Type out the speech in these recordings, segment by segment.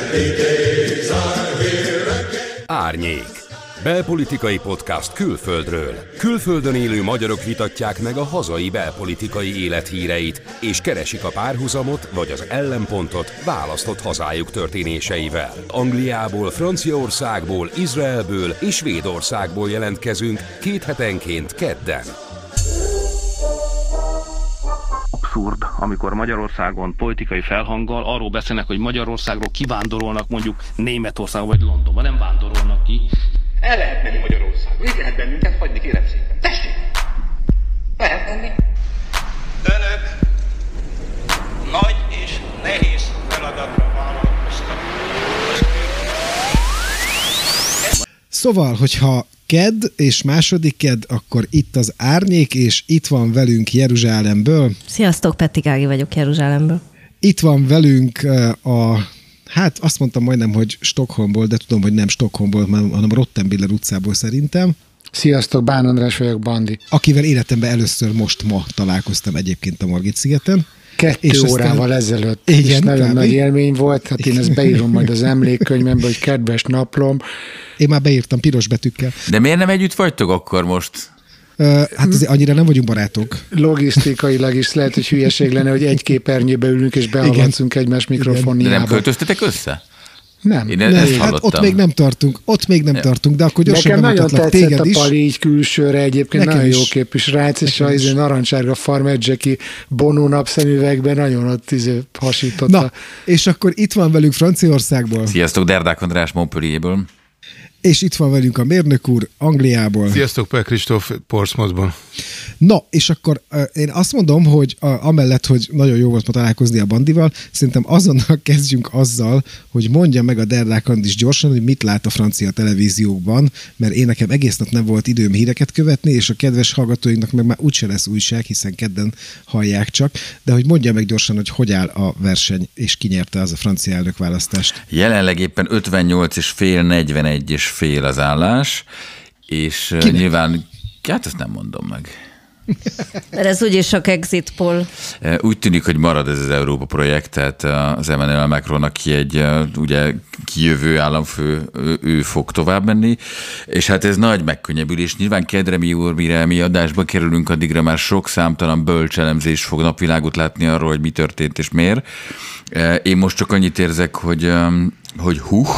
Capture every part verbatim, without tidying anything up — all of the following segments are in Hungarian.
Árnyék. Belpolitikai podcast külföldről. Külföldön élő magyarok vitatják meg a hazai belpolitikai élet híreit, és keresik a párhuzamot vagy az ellenpontot választott hazájuk történéseivel. Angliából, Franciaországból, Izraelből és Svédországból jelentkezünk két hetenként kedden. Abszurd, amikor Magyarországon politikai felhanggal arról beszélnek, hogy Magyarországról kivándorolnak mondjuk Németországba vagy Londonba, nem vándorolnak ki. El lehet menni Magyarországon, itt lehet bennünket hagyni, kérem szépen. Tessék! Lehet menni. Önök nagy és nehéz feladatra vállalkoztak. Szóval, hogyha kedd és második kedd, akkor itt az Árnyék, és itt van velünk Jeruzsálemből. Sziasztok, Petti Gági vagyok Jeruzsálemből. Itt van velünk a, hát azt mondtam majdnem, hogy Stockholmból, de tudom, hogy nem Stockholmból, hanem Rottenbiller utcából szerintem. Sziasztok, Bán András vagyok, Bandi. Akivel életemben először most ma találkoztam egyébként a Margit-szigeten. Kettő és órával aztán... ezelőtt, igen, és nagyon nagy élmény volt, hát én ezt beírom majd az emlékkönyvembe, hogy kedves naplom. Én már beírtam piros betűkkel. De miért nem együtt vagytok akkor most? Uh, hát azért annyira nem vagyunk barátok. Logisztikailag is lehet, hogy hülyeség lenne, hogy egy képernyőbe ülünk és behallatszunk egymás mikrofonjába. De nem költöztetek össze? Nem. Én nem. Hát ott még nem tartunk, ott még nem ja. tartunk, de akkor gyorsan nekem bemutatlak téged is. Nekem nagyon tetszett a Pali így külsőre, egyébként nekem nagyon is. Jó képű srác, és az izé narancsárga Farmer Jackie Bonó napszemüvegben nagyon ott izé hasította. Na, és akkor itt van velünk Franciaországból. Sziasztok, Derdák András Montpellierből. És itt van velünk a mérnök úr Angliából. Sziasztok, Pál Kristóf Portsmouthból. Na, és akkor uh, én azt mondom, hogy uh, amellett, hogy nagyon jó volt ma találkozni a Bandival, szerintem azonnal kezdjünk azzal, hogy mondja meg a Derdák Andis gyorsan, hogy mit lát a francia televíziókban, mert én nekem egész nap nem volt időm híreket követni, és a kedves hallgatóinknak meg már úgyse lesz újság, hiszen kedden hallják csak, de hogy mondja meg gyorsan, hogy hogy áll a verseny, és ki nyerte az a francia elnökválasztást. Jelenleg éppen ötvennyolc és fél, negyvenegy és fél az állás, és Kinek? Nyilván, hát ezt nem mondom meg. Mert ez úgyis sok exit poll. Úgy tűnik, hogy marad ez az Európa projekt, tehát az Emmanuel Macron, aki egy ugye kijövő államfő, ő, ő fog tovább menni, és hát ez nagy megkönnyebbülés. Nyilván kedre mi úr, mire mi adásba kerülünk, addigra már sok számtalan bölcselemzés fog napvilágot látni arról, hogy mi történt és miért. Én most csak annyit érzek, hogy, hogy huh,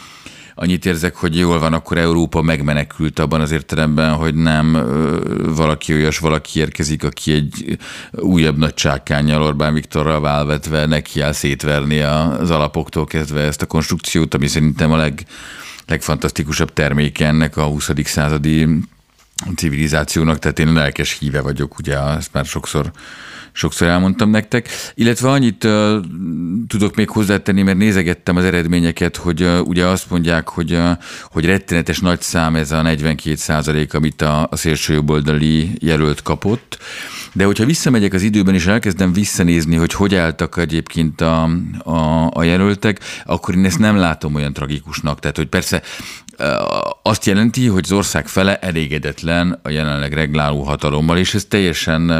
annyit érzek, hogy jól van, akkor Európa megmenekült abban az értelemben, hogy nem valaki olyas valaki érkezik, aki egy újabb nagy csákánnyal, Orbán Viktorral válvetve nekiáll szétverni az alapoktól kezdve ezt a konstrukciót, ami szerintem a leg, legfantasztikusabb terméke ennek a huszadik századi civilizációnak, tehát én lelkes híve vagyok, ugye ezt már sokszor Sokszor elmondtam nektek, illetve annyit uh, tudok még hozzátenni, mert nézegettem az eredményeket, hogy uh, ugye azt mondják, hogy, uh, hogy rettenetes nagy szám ez a negyvenkét százalék, amit a, a szélsőjobboldali jelölt kapott, de hogyha visszamegyek az időben és elkezdem visszanézni, hogy hogy álltak egyébként a, a, a jelöltek, akkor én ezt nem látom olyan tragikusnak. Tehát, hogy persze azt jelenti, hogy az ország fele elégedetlen a jelenleg regláló hatalommal, és ez teljesen...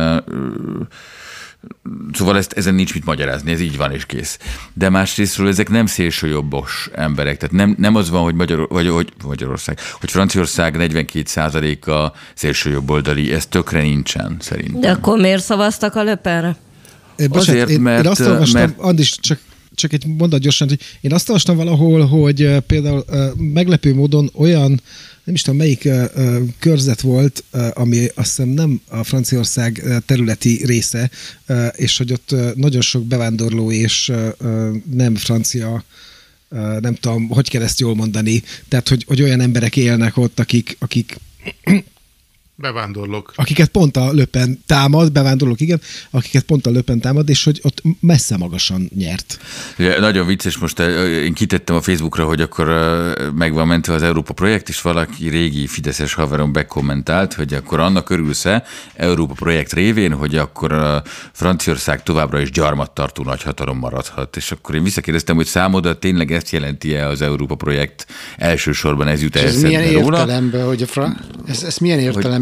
Szóval ezt, ezen nincs mit magyarázni, ez így van és kész. De másrésztről ezek nem szélsőjobbos emberek, tehát nem, nem az van, hogy, Magyar, vagy, hogy Magyarország, hogy Franciaország negyvenkét százaléka szélsőjobboldali, ez tökre nincsen szerintem. De akkor miért szavaztak a Le Penre? Azért, én, mert... Én azt olvastam, mert... Andis, csak Csak egy mondat gyorsan, hogy én azt olvastam valahol, hogy uh, például uh, meglepő módon olyan, nem is tudom melyik uh, körzet volt, uh, ami azt hiszem nem a Franciaország uh, területi része, uh, és hogy ott uh, nagyon sok bevándorló és uh, nem francia, uh, nem tudom, hogy kell ezt jól mondani, tehát hogy, hogy olyan emberek élnek ott, akik, akik Bevándorlók. Akiket pont a Le Pen támad, bevándorlók, igen, akiket pont a Le Pen támad, és hogy ott messze magasan nyert. Ja, nagyon vicces, most én kitettem a Facebookra, hogy akkor meg van mentve az Európa projekt, és valaki régi fideszes haverom bekommentált, hogy akkor annak örülsz-e Európa projekt révén, hogy akkor a Franciaország továbbra is gyarmattartó nagyhatalom maradhat. És akkor én visszakérdeztem, hogy számodra tényleg ezt jelenti-e az Európa projekt, elsősorban ez jut el ez milyen értelemben, hogy a Fra- ez, ez milyen értelemben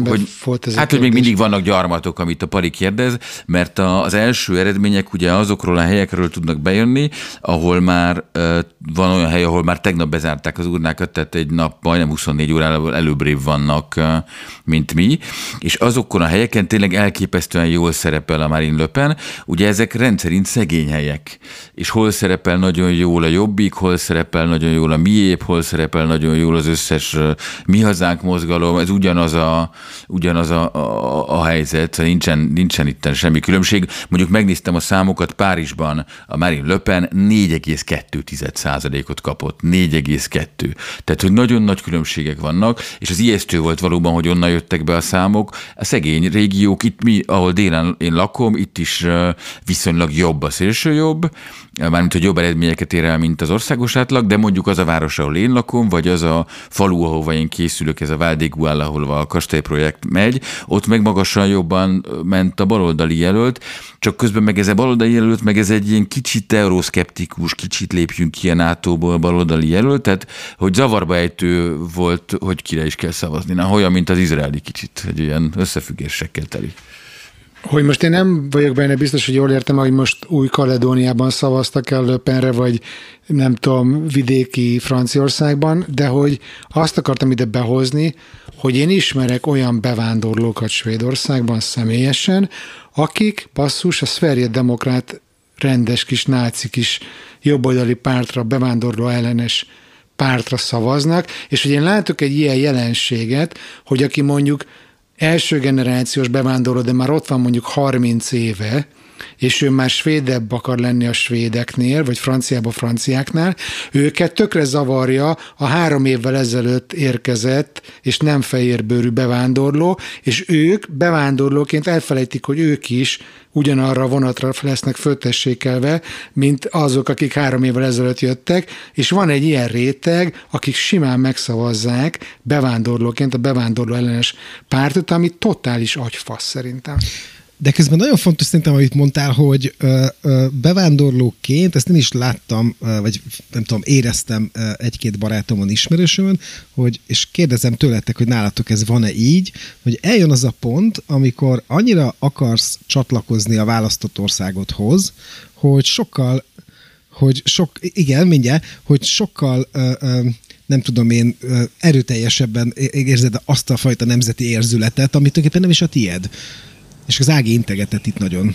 hogy, volt ez hát, hogy még mindig vannak gyarmatok, amit a Pali kérdez, mert a, az első eredmények ugye azokról a helyekről tudnak bejönni, ahol már uh, van olyan hely, ahol már tegnap bezárták az urnákat, tehát egy nap majdnem huszonnégy órával előbbrébb vannak, uh, mint mi, és azokon a helyeken tényleg elképesztően jól szerepel a Marine Le Pen. Ugye ezek rendszerint szegény helyek, és hol szerepel nagyon jól a Jobbik, hol szerepel nagyon jól a Miép, hol szerepel nagyon jól az összes uh, Mi Hazánk mozgalom, ez ugyanaz a, ugyanaz a, a, a helyzet, nincsen, nincsen itten semmi különbség. Mondjuk megnéztem a számokat, Párizsban a Marine Le Pen négy egész kettő százalékot kapott, négy egész kettő. Tehát, hogy nagyon nagy különbségek vannak, és az ijesztő volt valóban, hogy onnan jöttek be a számok. A szegény régiók, itt mi, ahol délen én lakom, itt is viszonylag jobb a szélső jobb, mármint, hogy jobb eredményeket ér el, mint az országos átlag, de mondjuk az a város, ahol én lakom, vagy az a falu, ahova én készülök, ez a Val d'Aiguille, ahol a kastélyprojekt megy, ott meg magasan jobban ment a baloldali jelölt, csak közben meg ez a baloldali jelölt, meg ez egy ilyen kicsit euroszkeptikus, kicsit lépjünk ki a nátóból baloldali jelölt, tehát hogy zavarba ejtő volt, hogy kire is kell szavazni. Na, olyan, mint az izraeli kicsit, hogy ilyen összefüggésekkel telik. Hogy most én nem vagyok benne biztos, hogy jól értem, hogy most Új-Kaledóniában szavaztak el Le Penre, vagy nem tudom, vidéki Franciaországban, de hogy azt akartam ide behozni, hogy én ismerek olyan bevándorlókat Svédországban személyesen, akik basszus a szverjeddemokrát rendes kis náci kis jobboldali pártra, bevándorló ellenes pártra szavaznak, és hogy én látok egy ilyen jelenséget, hogy aki mondjuk első generációs bevándorló, de már ott van mondjuk harminc éve, és ő már svédebb akar lenni a svédeknél, vagy franciába franciáknál, őket tökre zavarja a három évvel ezelőtt érkezett, és nem fehérbőrű bevándorló, és ők bevándorlóként elfelejtik, hogy ők is ugyanarra a vonatra lesznek föltessékelve, mint azok, akik három évvel ezelőtt jöttek, és van egy ilyen réteg, akik simán megszavazzák bevándorlóként a bevándorló ellenes pártot, ami totális agyfasz szerintem. De közben nagyon fontos szerintem, amit mondtál, hogy ö, ö, bevándorlóként, ezt én is láttam, ö, vagy nem tudom, éreztem ö, egy-két barátomon, ismerősömön, hogy, és kérdezem tőletek, hogy nálatok ez van-e így, hogy eljön az a pont, amikor annyira akarsz csatlakozni a választott országodhoz, hogy sokkal, hogy sok, igen, mindjárt, hogy sokkal ö, ö, nem tudom én, erőteljesebben érzed azt a fajta nemzeti érzületet, amit tulajdonképpen nem is a tied. És az Ági integetett itt nagyon.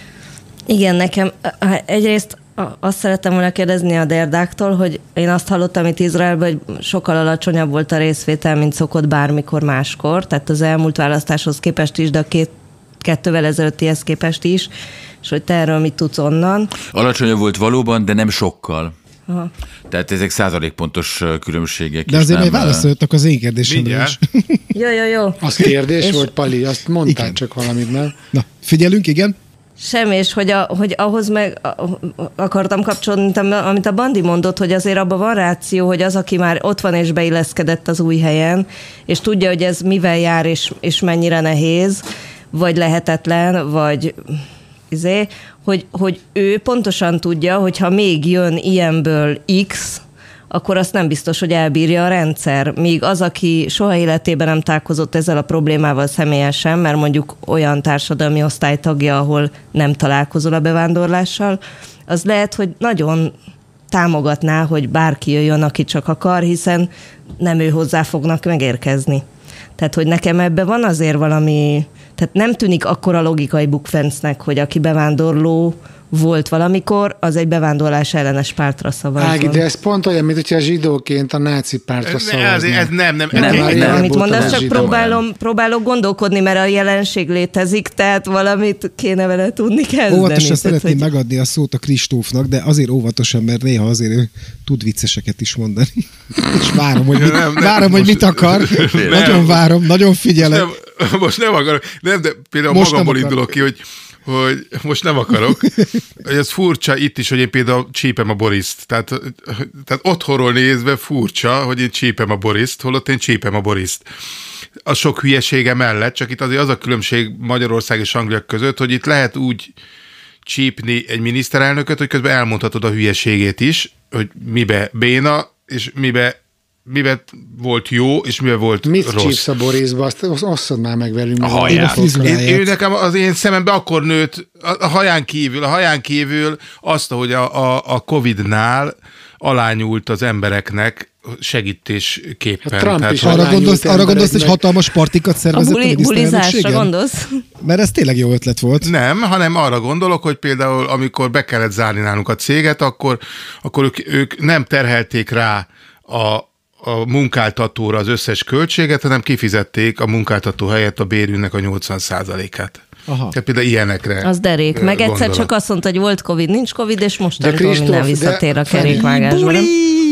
Igen, nekem egyrészt azt szerettem volna kérdezni a Derdáktól, hogy én azt hallottam itt Izraelben, hogy sokkal alacsonyabb volt a részvétel, mint szokott bármikor máskor, tehát az elmúlt választáshoz képest is, de a két, kettővel ezelőttihez képest is, és hogy te erről mit tudsz onnan. Alacsonyabb volt valóban, de nem sokkal. Aha. Tehát ezek százalékpontos különbségek. De azért még válaszoltak az én kérdésemre is. Jó, jó, jó. Az kérdés és... volt, Pali, azt mondtál igen. Csak valamit, nem? Na, figyelünk, igen. Semmi, és hogy, a, hogy ahhoz meg akartam kapcsolni, amit a Bandi mondott, hogy azért abban van ráció, hogy az, aki már ott van és beilleszkedett az új helyen, és tudja, hogy ez mivel jár, és, és mennyire nehéz, vagy lehetetlen, vagy... Izé, hogy, hogy ő pontosan tudja, hogy ha még jön ilyenből X, akkor azt nem biztos, hogy elbírja a rendszer. Míg az, aki soha életében nem találkozott ezzel a problémával személyesen, mert mondjuk olyan társadalmi osztálytagja, ahol nem találkozol a bevándorlással, az lehet, hogy nagyon támogatná, hogy bárki jöjjön, aki csak akar, hiszen nem ő hozzá fognak megérkezni. Tehát, hogy nekem ebben van azért valami... Tehát nem tűnik akkora logikai bukfencnek, hogy aki bevándorló volt valamikor, az egy bevándorlás ellenes pártra szavazol. Ági, de ez pont olyan, mint hogyha zsidóként a náci pártra szavazni. Ez nem, nem. nem, nem, nem amit mondasz, csak próbálom, próbálok gondolkodni, mert a jelenség létezik, tehát valamit kéne vele tudni kezdeni. Óvatosan szeretném hogy... megadni a szót a Kristófnak, de azért óvatosan, mert néha azért ő tud vicceseket is mondani. És várom, hogy, mit, nem, nem, várom, most, hogy mit akar. Nem, nagyon várom, nagyon figyelek. Most nem, most nem akarok, nem, de például most magamból indulok ki, hogy hogy most nem akarok, hogy ez furcsa itt is, hogy én például csípem a Boriszt. Tehát, tehát otthonról nézve furcsa, hogy én csípem a Boriszt, holott én csípem a Boriszt. A sok hülyesége mellett, csak itt azért az a különbség Magyarország és Anglia között, hogy itt lehet úgy csípni egy miniszterelnököt, hogy közben elmondhatod a hülyeségét is, hogy mibe béna, és mibe mivel volt jó, és mivel volt Mit rossz. csípsz a Borisba, azt osszad már meg velünk. A haját. Én, én nekem az én szememben akkor nőtt, a, a haján kívül, a haján kívül azt, hogy a, a, a Covidnál alányult az embereknek segítésképpen. Trump Tehát, is arra gondolsz, arra gondolsz, hogy meg... hatalmas partikat A szervezett buli, a bulizásra gondolsz? Mert ez tényleg jó ötlet volt. Nem, hanem arra gondolok, hogy például amikor be kellett zárni nálunk a céget, akkor, akkor ők, ők nem terhelték rá a, a munkáltatóra az összes költséget, hanem kifizették a munkáltató helyett a bérünknek a nyolcvan százalékát. Aha. Tehát például ilyenekre Az derék. Meg egyszer gondolok. csak azt mondta, hogy volt Covid, nincs Covid, és mostantól Kristóf, minden visszatér de- a kerékvágásba. nem?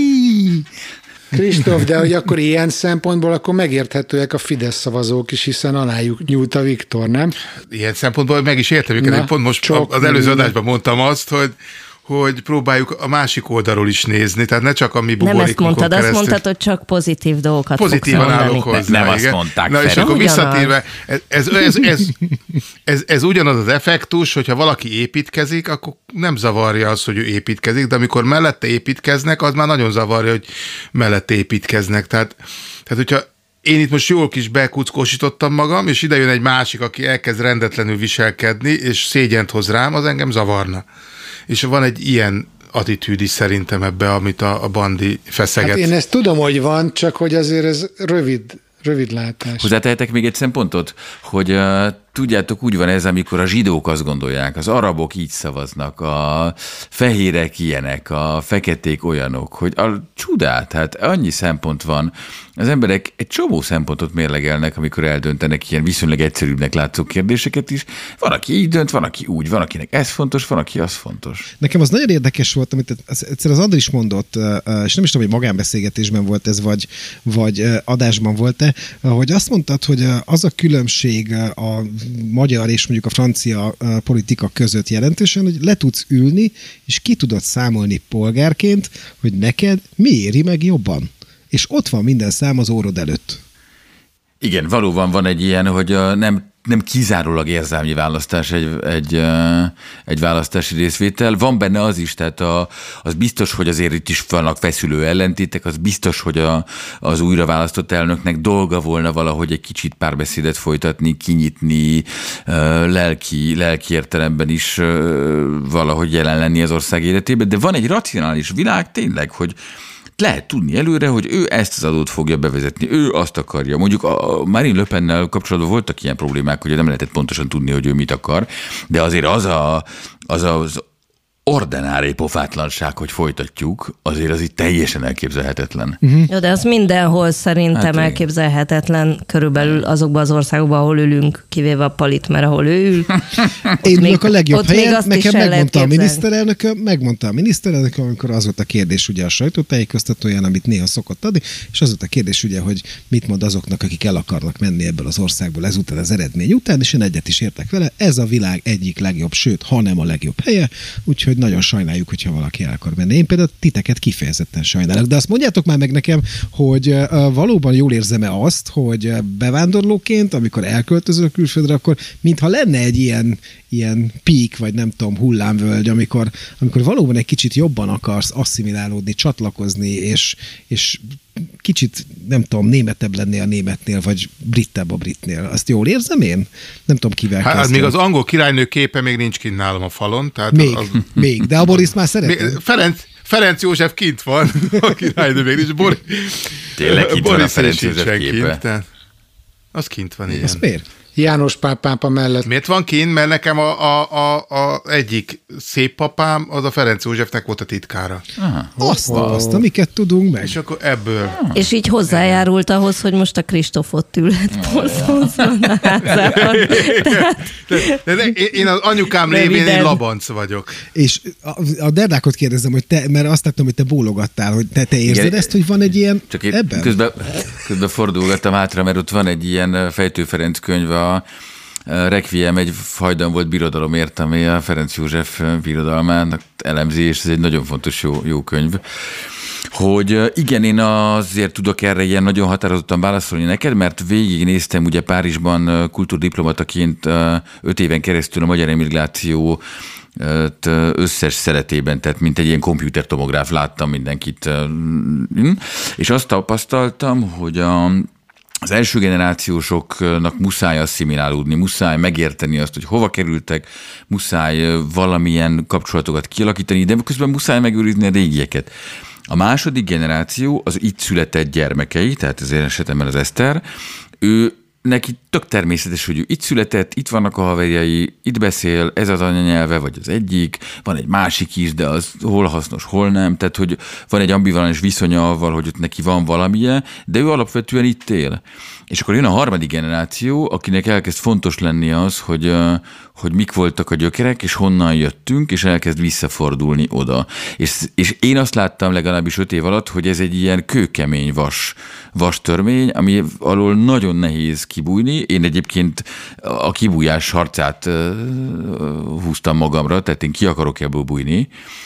Kristóf, de hogy akkor ilyen szempontból akkor megérthetőek a Fidesz szavazók is, hiszen alájuk nyúlt a Viktor, nem? Ilyen szempontból meg is értem őket, Na, én pont most csak az előző minden. adásban mondtam azt, hogy hogy próbáljuk a másik oldalról is nézni, tehát ne csak a mi Nem buborékunkon ezt mondtad, azt keresztül. mondtad, hogy csak pozitív dolgokat Pozitívan fogsz mondani. állok hozzá. Nem azt igen. mondták, Na és Feri. akkor Ugyanaz. visszatérve, ez, ez, ez, ez, ez, ez ugyanaz az effektus, hogyha valaki építkezik, akkor nem zavarja az, hogy ő építkezik, de amikor mellette építkeznek, az már nagyon zavarja, hogy mellette építkeznek. Tehát, tehát hogyha én itt most jól kis bekuckósítottam magam, és ide jön egy másik, aki elkezd rendetlenül viselkedni, és szégyent hoz rám, az engem zavarna. És van egy ilyen attitűd is szerintem ebbe, amit a, a Bandi feszeget. Hát én ezt tudom, hogy van, csak hogy azért ez rövid, rövid látás. Hozzátehetek még egy szempontot, hogy uh, tudjátok, úgy van ez, amikor a zsidók azt gondolják, az arabok így szavaznak, a fehérek ilyenek, a feketék olyanok, hogy a csodát, hát annyi szempont van. Az emberek egy csomó szempontot mérlegelnek, amikor eldöntenek ilyen viszonylag egyszerűbbnek látszó kérdéseket is. Van, aki így dönt, van, aki úgy, van, akinek ez fontos, van, aki az fontos. Nekem az nagyon érdekes volt, amit egyszer az Andris mondott, és nem is tudom, hogy magánbeszélgetésben volt ez, vagy, vagy adásban volt-e, hogy azt mondtad, hogy az a különbség a magyar és mondjuk a francia politika között jelentősen, hogy le tudsz ülni, és ki tudod számolni polgárként, hogy neked mi éri meg jobban. És ott van minden szám az órod előtt. Igen, valóban van egy ilyen, hogy uh, nem, nem kizárólag érzelmi választás egy, egy, uh, egy választási részvétel. Van benne az is, tehát a, az biztos, hogy azért itt is vannak feszülő ellentétek, az biztos, hogy a, az újra választott elnöknek dolga volna valahogy egy kicsit párbeszédet folytatni, kinyitni, uh, lelki, lelki értelemben is uh, valahogy jelen lenni az ország életében, de van egy racionális világ tényleg, hogy lehet tudni előre, hogy ő ezt az adót fogja bevezetni, ő azt akarja. Mondjuk a Marine Le Pennel kapcsolatban voltak ilyen problémák, hogy nem lehetett pontosan tudni, hogy ő mit akar, de azért az a, az, az ordinári pofátlanság, hogy folytatjuk, azért az itt teljesen elképzelhetetlen. Uh-huh. Jó, de az mindenhol szerintem Hát elképzelhetetlen, körülbelül azokban az országokban, ahol ülünk, kivéve a Palit, mert ahol ő ül. Én még- ülök a legjobb ott még helyen, azt is nekem el lehet megmondta a képzelni. miniszterelnök, megmondta a miniszterelnök, amikor az volt a kérdés ugye a sajtótájékoztatóján, amit néha szokott adni, és az volt a kérdés ugye, hogy mit mond azoknak, akik el akarnak menni ebből az országból ezután az eredmény után, és én egyet is értek vele, ez a világ egyik legjobb, sőt, ha nem a legjobb helye, úgyhogy nagyon sajnáljuk, hogyha valaki el akar menni. Én például titeket kifejezetten sajnálok, de azt mondjátok már meg nekem, hogy uh, valóban jól érzem-e azt, hogy uh, bevándorlóként, amikor elköltözök külföldre, akkor mintha lenne egy ilyen, ilyen pík, vagy nem tudom, hullámvölgy, amikor, amikor valóban egy kicsit jobban akarsz asszimilálódni, csatlakozni, és, és kicsit, nem tudom, németebb lenni a németnél, vagy brittebb a britnél. Azt jól érzem én? Nem tudom, kivel Hát kezdjem. még az angol királynő képe még nincs kint nálam a falon. Tehát Még, az, még, de a Boris már még, szeretem. Ferenc, Ferenc József kint van, a királynő még nincs. Bor, Tényleg kint van a Boris Ferenc sincsen József képe? kint, tehát az kint van, igen. Ez miért? János Pál pápa mellett. Miért van kint? Mert nekem a, a, a, a egyik szép papám, az a Ferenc Józsefnek volt a titkára. Azt, azt, amiket tudunk meg. És akkor ebből... És így hozzájárult ahhoz, hogy most a Kristófot ült Polszózon a házában. Tehát De, de, de én az anyukám révén Röviden. én labanc vagyok. És a, a Derdákot kérdezem, hogy te, mert azt láttam, hogy te bólogattál, hogy te, te érzed Igen. ezt, hogy van egy ilyen Csak én ebben? közben, közben fordulgattam hátra, mert ott van egy ilyen Fejtő Ferenc könyv, a Requiem egy hajdan volt birodalomért, ami a Ferenc József birodalmának elemzi, és ez egy nagyon fontos jó, jó könyv. Hogy igen, én azért tudok erre ilyen nagyon határozottan válaszolni neked, mert végignéztem ugye Párizsban kultúrdiplomataként öt éven keresztül a magyar emigráció összes szeretében, tehát mint egy ilyen komputertomográf láttam mindenkit. És azt tapasztaltam, hogy a, az első generációsoknak muszáj asszimilálódni, muszáj megérteni azt, hogy hova kerültek, muszáj valamilyen kapcsolatokat kialakítani, de közben muszáj megőrizni a régieket. A második generáció, az itt született gyermekei, tehát az én esetemben az Eszter, ő neki tök természetes, hogy ő itt született, itt vannak a haverjai, itt beszél, ez az anyanyelve, vagy az egyik, van egy másik is, de az hol hasznos, hol nem, tehát hogy van egy ambivalens viszonya avval, hogy ott neki van valamilyen, de ő alapvetően itt él. És akkor jön a harmadik generáció, akinek elkezd fontos lenni az, hogy, hogy mik voltak a gyökerek, és honnan jöttünk, és elkezd visszafordulni oda. És, és én azt láttam legalábbis öt év alatt, hogy ez egy ilyen kőkemény vas, vas törmény, ami alól nagyon nehéz kibújni. Én egyébként a kibújás harcát húztam magamra, tehát én ki akarok ebből bújni,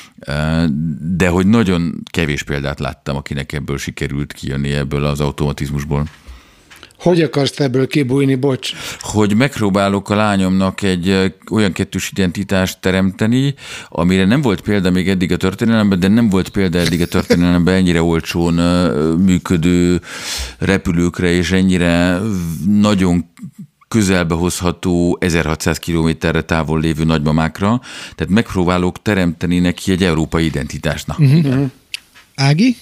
de hogy nagyon kevés példát láttam, akinek ebből sikerült kijönni, ebből az automatizmusból. Hogy akarsz ebből kibújni, bocs? Hogy megpróbálok a lányomnak egy olyan kettős identitást teremteni, amire nem volt példa még eddig a történelemben, de nem volt példa eddig a történelemben ennyire olcsón működő repülőkre, és ennyire nagyon közelbe hozható ezerhatszáz kilométerre távol lévő nagymamákra. Tehát megpróbálok teremteni neki egy európai identitásnak. Uh-huh. Ági?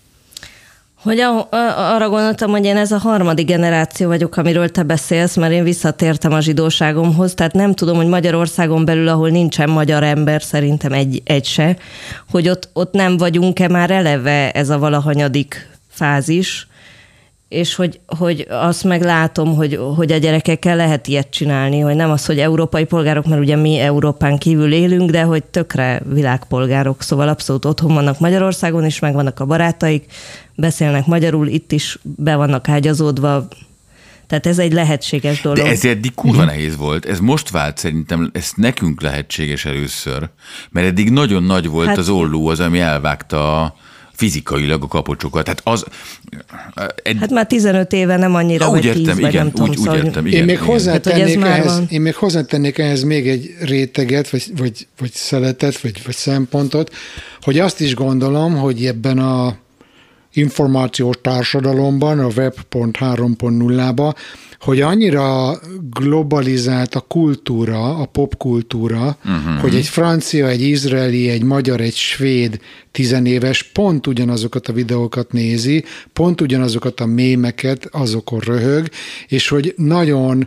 Hogy a, a, arra gondoltam, hogy én ez a harmadik generáció vagyok, amiről te beszélsz, mert én visszatértem a zsidóságomhoz, tehát nem tudom, hogy Magyarországon belül, ahol nincsen magyar ember, szerintem egy, egy se, hogy ott, ott nem vagyunk-e már eleve ez a valahanyadik fázis, és hogy, hogy azt meglátom, hogy, hogy a gyerekekkel lehet ilyet csinálni, hogy nem az, hogy európai polgárok, mert ugye mi Európán kívül élünk, de hogy tökre világpolgárok, szóval abszolút otthon vannak Magyarországon is, meg vannak a barátaik, beszélnek magyarul, itt is be vannak ágyazódva, tehát ez egy lehetséges dolog. De ez eddig kurva nehéz volt. Ez most vált szerintem, ez nekünk lehetséges először, mert eddig nagyon nagy volt hát, az olló az, ami elvágta fizikailag a kapocsokat. Tehát az... Ed... Hát már tizenöt éve nem annyira, ah, vagy úgy értem, tíz, igen, nem tudom, úgy, szóval... úgy értem, igen. Én még, igen. hozzátennék hát, ehhez, én még hozzátennék ehhez még egy réteget, vagy, vagy, vagy szeletet, vagy, vagy szempontot, hogy azt is gondolom, hogy ebben a információs társadalomban, a web pont három pont nullában, hogy annyira globalizált a kultúra, a popkultúra, uh-huh. hogy egy francia, egy izraeli, egy magyar, egy svéd tizenéves pont ugyanazokat a videókat nézi, pont ugyanazokat a mémeket, azokon röhög, és hogy nagyon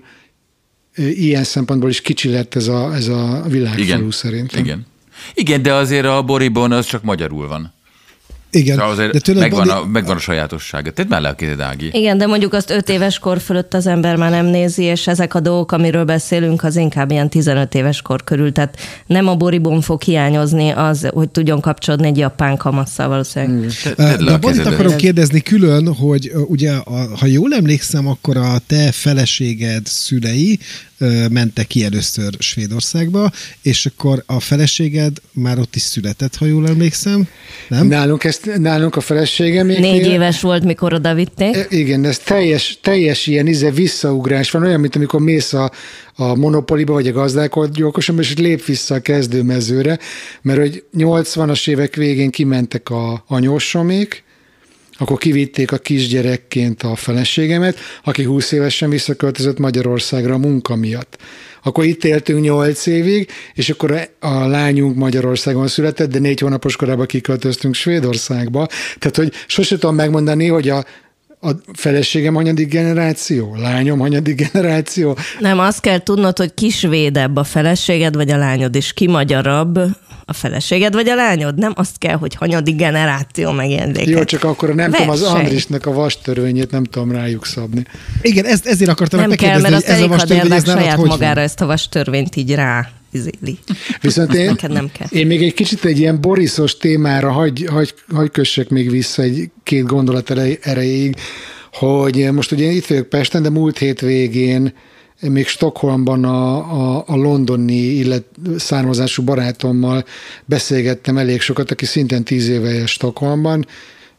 ilyen szempontból is kicsi lett ez a, ez a világfalu szerintem. Igen. Igen, de azért a Boribon az csak magyarul van. Igen, de tőled megvan, body... a, megvan a sajátossága. Tedd már le a kézed, Ági. Igen, de mondjuk azt öt éves kor fölött az ember már nem nézi, és ezek a dolgok, amiről beszélünk, az inkább ilyen tizenöt éves kor körül. Tehát nem a Boribon fog hiányozni az, hogy tudjon kapcsolódni egy japán kamasszal valószínűleg. Mm. De Bodit akarom kérdezni külön, hogy ugye, a, ha jól emlékszem, akkor a te feleséged szülei mentek ki először Svédországba, és akkor a feleséged már ott is született, ha jól emlékszem, nem? Nálunk, ezt, nálunk a felesége még... Négy éves volt, mikor oda vitték. Igen, ez teljes, teljes ilyen íze visszaugrás van, olyan, mint amikor mész a, a Monopolyba, vagy a gazdálkodókosomba, és lép vissza a kezdőmezőre, mert hogy nyolcvanas évek végén kimentek a anyósomék, akkor kivitték a kisgyerekként a feleségemet, aki húsz évesen visszaköltözött Magyarországra a munka miatt. Akkor itt éltünk nyolc évig, és akkor a lányunk Magyarországon született, de négy hónapos korában kiköltöztünk Svédországba. Tehát, hogy sose tudom megmondani, hogy a A feleségem hanyadik generáció? Lányom hanyadik generáció? Nem, azt kell tudnod, hogy ki svédebb a feleséged vagy a lányod, és ki magyarabb a feleséged vagy a lányod. Nem azt kell, hogy hanyadik generáció megjegyzéket. Jó, csak akkor nem Verseny. tudom, az Andrisnak a vastörvényét nem tudom rájuk szabni. Igen, ezt, ezért akartam megkérdezni, hogy ez a vastörvény, ez saját magára van? Ezt a vastörvényt így rá izéli. Viszont én, nem kell. én még egy kicsit egy ilyen Borisos témára hagy, hagy, hagy kössek még vissza egy két gondolat erejéig, hogy most ugye én itt vagyok Pesten, de múlt hét végén még Stockholmban a, a, a londoni illet, származású barátommal beszélgettem elég sokat, aki szintén tíz éve él Stockholmban,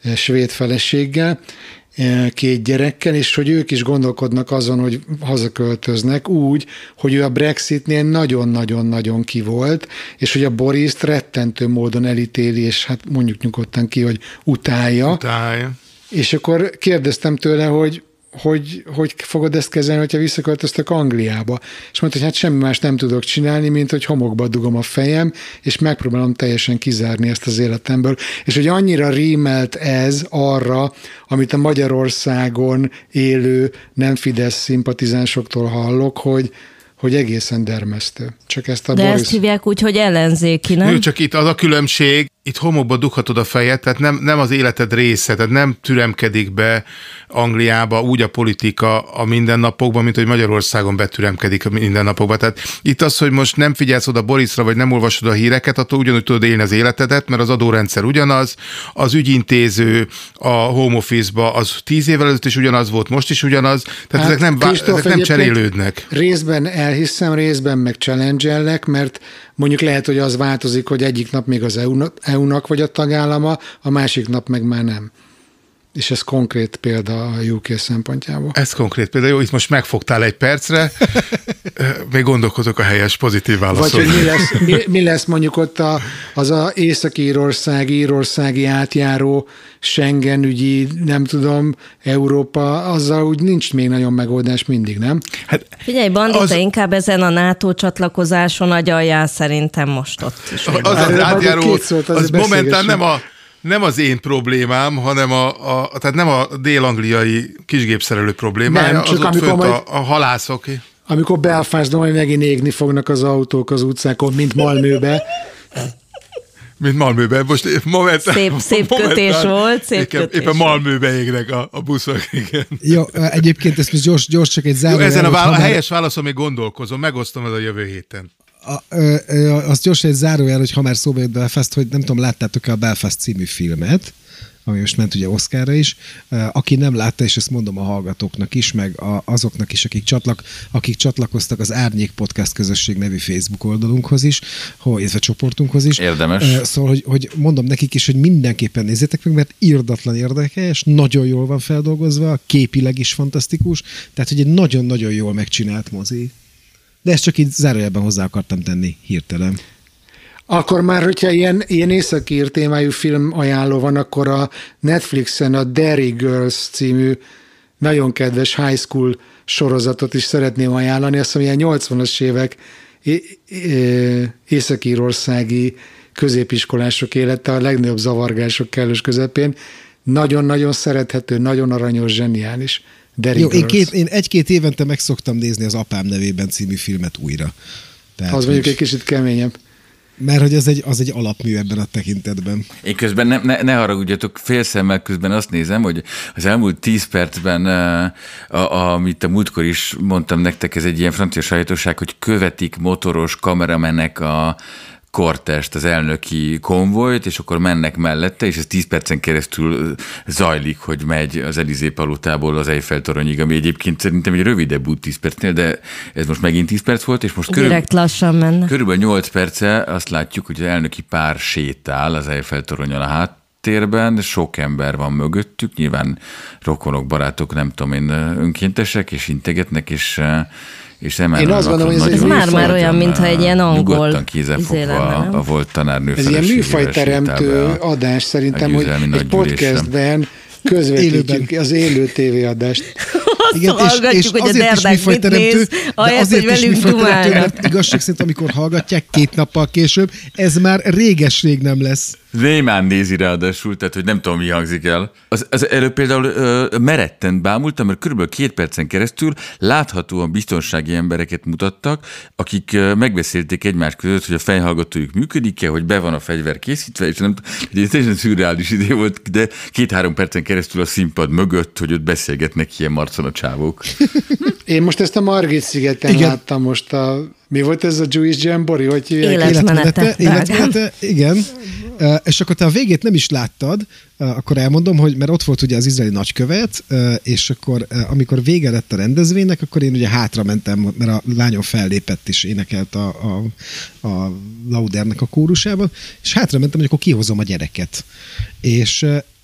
svéd feleséggel, két gyerekkel, és hogy ők is gondolkodnak azon, hogy hazaköltöznek úgy, hogy ő a Brexitnél nagyon-nagyon-nagyon ki volt, és hogy a Borist rettentő módon elítéli, és hát mondjuk nyugodtan ki, hogy utálja. Utálja. És akkor kérdeztem tőle, hogy hogy, hogy fogod ezt kezelni, hogyha visszaköltöztök Angliába. És mondta, hogy hát semmi más nem tudok csinálni, mint hogy homokba dugom a fejem, és megpróbálom teljesen kizárni ezt az életemből. És hogy annyira rímelt ez arra, amit a Magyarországon élő nem Fidesz szimpatizánsoktól hallok, hogy hogy egészen dermesztő. Csak ezt a De Boris... ezt hívják úgy, hogy ellenzéki, nem? Jó, csak itt az a különbség, itt homokba dughatod a fejed, tehát nem, nem az életed része, tehát nem türemkedik be Angliába úgy a politika a mindennapokban, mint hogy Magyarországon betüremkedik a mindennapokban. Tehát itt az, hogy most nem figyelsz oda Borisra, vagy nem olvasod a híreket, attól ugyanúgy tudod élni az életedet, mert az adórendszer ugyanaz, az ügyintéző a home office-ba az tíz évvel előtt is ugyanaz volt, most is ugyanaz, tehát hát, ezek nem, ezek nem cserélődnek. Részben elhiszem, részben meg challenge-ellek, mert mondjuk lehet, hogy az változik, hogy egyik nap még az é u-nak vagy a tagállama, a másik nap meg már nem. És ez konkrét példa a u ká szempontjából. Ez konkrét példa. Jó, itt most megfogtál egy percre, még gondolkozok a helyes pozitív válaszol. Vagy hogy mi lesz, mi, mi lesz mondjuk ott a, az a észak-írországi, írországi átjáró Schengen ügyi, nem tudom, Európa, azzal úgy nincs még nagyon megoldás mindig, nem? Hát, Figyelj, Bandi, az... te inkább ezen a NATO csatlakozáson agyaljál szerintem most ott is. Az az, az átjáró, az, az momentán nem a Nem az én problémám, hanem a, a, tehát nem a dél-angliai kisgépszerelő problémája, nem, csak az ott a, a halászok. Amikor Belfastban majd megint égni fognak az autók az utcákon, mint Malmöbe. Mint Malmöbe. Most momentán, szép, szép momentán, kötés volt, szép éppen, kötés. Éppen Malmöbe égnek a, a buszok, igen. Jó, egyébként ezt most gyors, gyors csak egy záró. Jó, ezen a, vála- a helyes válaszom még gondolkozom, megosztom ez a jövő héten. A, ö, ö, azt gyorsan egy zárójel, hogy ha már szóba jött Belfast, hogy nem tudom, láttátok-e a Belfast című filmet, ami most ment ugye Oscarra is. Aki nem látta, és ezt mondom a hallgatóknak is, meg a, azoknak is, akik, csatlak, akik csatlakoztak az Árnyék Podcast közösség nevű Facebook oldalunkhoz is, illetve csoportunkhoz is. Érdemes. Szóval, hogy, hogy mondom nekik is, hogy mindenképpen nézzétek meg, mert irdatlan érdekes, nagyon jól van feldolgozva, képileg is fantasztikus, tehát hogy egy nagyon-nagyon jól megcsinált mozi. De ezt csak így zárójelben hozzá akartam tenni hirtelen. Akkor már, hogyha ilyen, ilyen északír témájú film ajánló van, akkor a Netflixen a Derry Girls című nagyon kedves high school sorozatot is szeretném ajánlani. Azt mondja, ilyen nyolcvanas évek északírországi középiskolások élete a legnagyobb zavargások kellős közepén. Nagyon-nagyon szerethető, nagyon aranyos, zseniális. Derry Jó, Girls. én, két, én egy-két évente meg szoktam nézni az Apám nevében című filmet újra. Tehát, az mondjuk egy kicsit keményebb. Mert hogy az egy, az egy alapmű ebben a tekintetben. Én közben ne, ne, ne haragudjatok, félszemmel közben azt nézem, hogy az elmúlt tíz percben, a, a, amit a múltkor is mondtam nektek, ez egy ilyen francia sajtóság, hogy követik motoros kameramenek a kortest, az elnöki konvojt, és akkor mennek mellette, és ez tíz percen keresztül zajlik, hogy megy az Elizé palotából az Eiffel-toronyig, ami egyébként szerintem egy rövidebb út tíz percnél, de ez most megint tíz perc volt, és most direkt körül, lassan menne. Körülbelül nyolc perce azt látjuk, hogy az elnöki pár sétál az Eiffel-toronnyal a hát térben, sok ember van mögöttük, nyilván rokonok, barátok, nem tudom én, önkéntesek, és integetnek, és és én azt gondolom, hogy ez már-már olyan, mintha egy ilyen angol nyugodtan kézzelfogva a, a volt tanárnő ez ilyen műfajteremtő adás szerintem, hogy egy podcastben közvetítjük az élő tévéadást. Igen, és, és azért is műfajteremtő, de azért is műfajteremtő, mert igazság szerint, amikor hallgatják két nappal később, ez már réges-rég nem lesz. Némán nézi ráadásul, tehát hogy nem tudom, mi hangzik el. Az, az előbb például ö, meretten bámultam, mert körülbelül két percen keresztül láthatóan biztonsági embereket mutattak, akik ö, megbeszélték egymás között, hogy a fejhallgatójuk működik-e, hogy be van a fegyver készítve, és nem egy teljesen szürreális idő volt, de két-három percen keresztül a színpad mögött, hogy ott beszélgetnek ilyen marcon a csávók. Én most ezt a Margit-szigeten igen. láttam most a... Mi volt ez a Jewish Jamboree? Hogy életmenete. Életmenete, igen. Uh, és akkor te a végét nem is láttad, uh, akkor elmondom, hogy mert ott volt ugye az izraeli nagykövet, uh, és akkor uh, amikor vége lett a rendezvénynek, akkor én ugye hátra mentem, mert a lányom fellépett és énekelt a, a, a Laudernek a kórusában, és hátra mentem, hogy akkor kihozom a gyereket. És uh,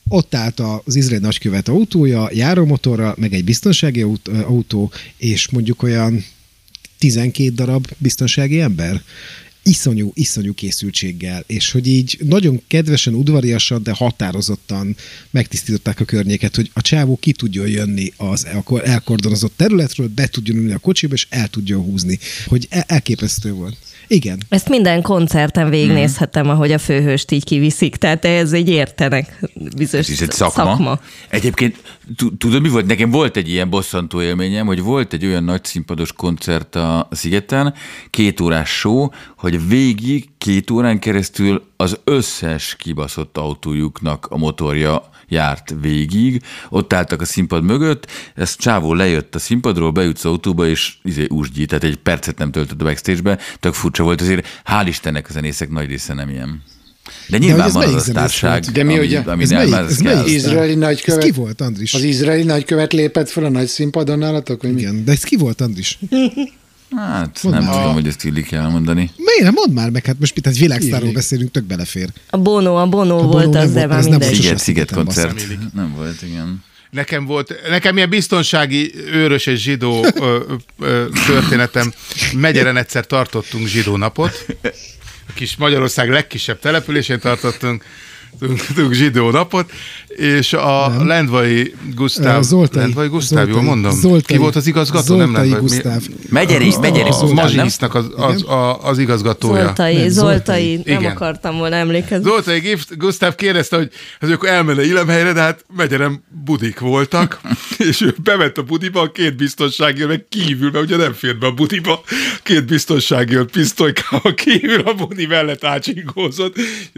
ott állt az izraeli nagykövet autója, járómotorral, meg egy biztonsági autó, és mondjuk olyan tizenkét darab biztonsági ember. Iszonyú, iszonyú készültséggel, és hogy így nagyon kedvesen, udvariasan, de határozottan megtisztították a környéket, hogy a csávó ki tudjon jönni az elkordonozott területről, be tudjon ülni a kocsiba, és el tudjon húzni. Hogy elképesztő volt. Igen. Ezt minden koncerten végignézhetem, ahogy a főhőst így kiviszik, tehát ez egy értenek bizonyos ez egy szakma. szakma. Egyébként tudod, mi volt? Nekem volt egy ilyen bosszantó élményem, hogy volt egy olyan nagy színpados koncert a Szigeten, két órás show, hogy végig két órán keresztül az összes kibaszott autójuknak a motorja járt végig, ott álltak a színpad mögött, ez csávó lejött a színpadról, bejutsz az autóba, és izé úsgyi, tehát egy percet nem töltött a backstage-be, tök furcsa volt, azért hál' Istennek a zenészek nagy része nem ilyen. De nyilván van az a társág, de mi, ami, ugye, ami ez nem, melyik, ez kell. Izraeli nagykövet, ez ki volt, Andris? Az izraeli nagykövet lépett fel a nagy színpadon nálatok? Igen, mi? De ez ki volt, Andris? Hát mondd nem már. Tudom, hogy ezt illik kell mondani. Miért? Mondd már meg, hát most mit, egy világsztárról beszélünk, tök belefér. A Bono, a Bono a volt Bono az, de már mindegy. Sziget, Sziget koncert. Nem volt, igen. Nekem volt, nekem ilyen biztonsági őrös és zsidó ö, ö, történetem. Megyeren egyszer tartottunk zsidó napot. A kis Magyarország legkisebb településén tartottunk zsidó napot, és a nem. Lendvai Gusztáv, Zoltai, Lendvai Gusztáv, Zoltai, jól mondom? Zoltai, ki volt az igazgató? Zoltai nem Lendvai Gusztáv. Megyeri, Megyeri Gusztáv. A Mazsihisznak az, az, az, az igazgatója. Zoltai, nem, Zoltai, Zoltai. Nem akartam volna emlékezni. Zoltai Gusztáv kérdezte, hogy az ők elmenne Ilemhelyre, de hát Megyeren budik voltak, és ő bement a budiba, a két biztonsági, meg kívül, mert ugye nem fért be a budiba, két biztonsági pisztolykával kívül a budi mellett ácsinkózott.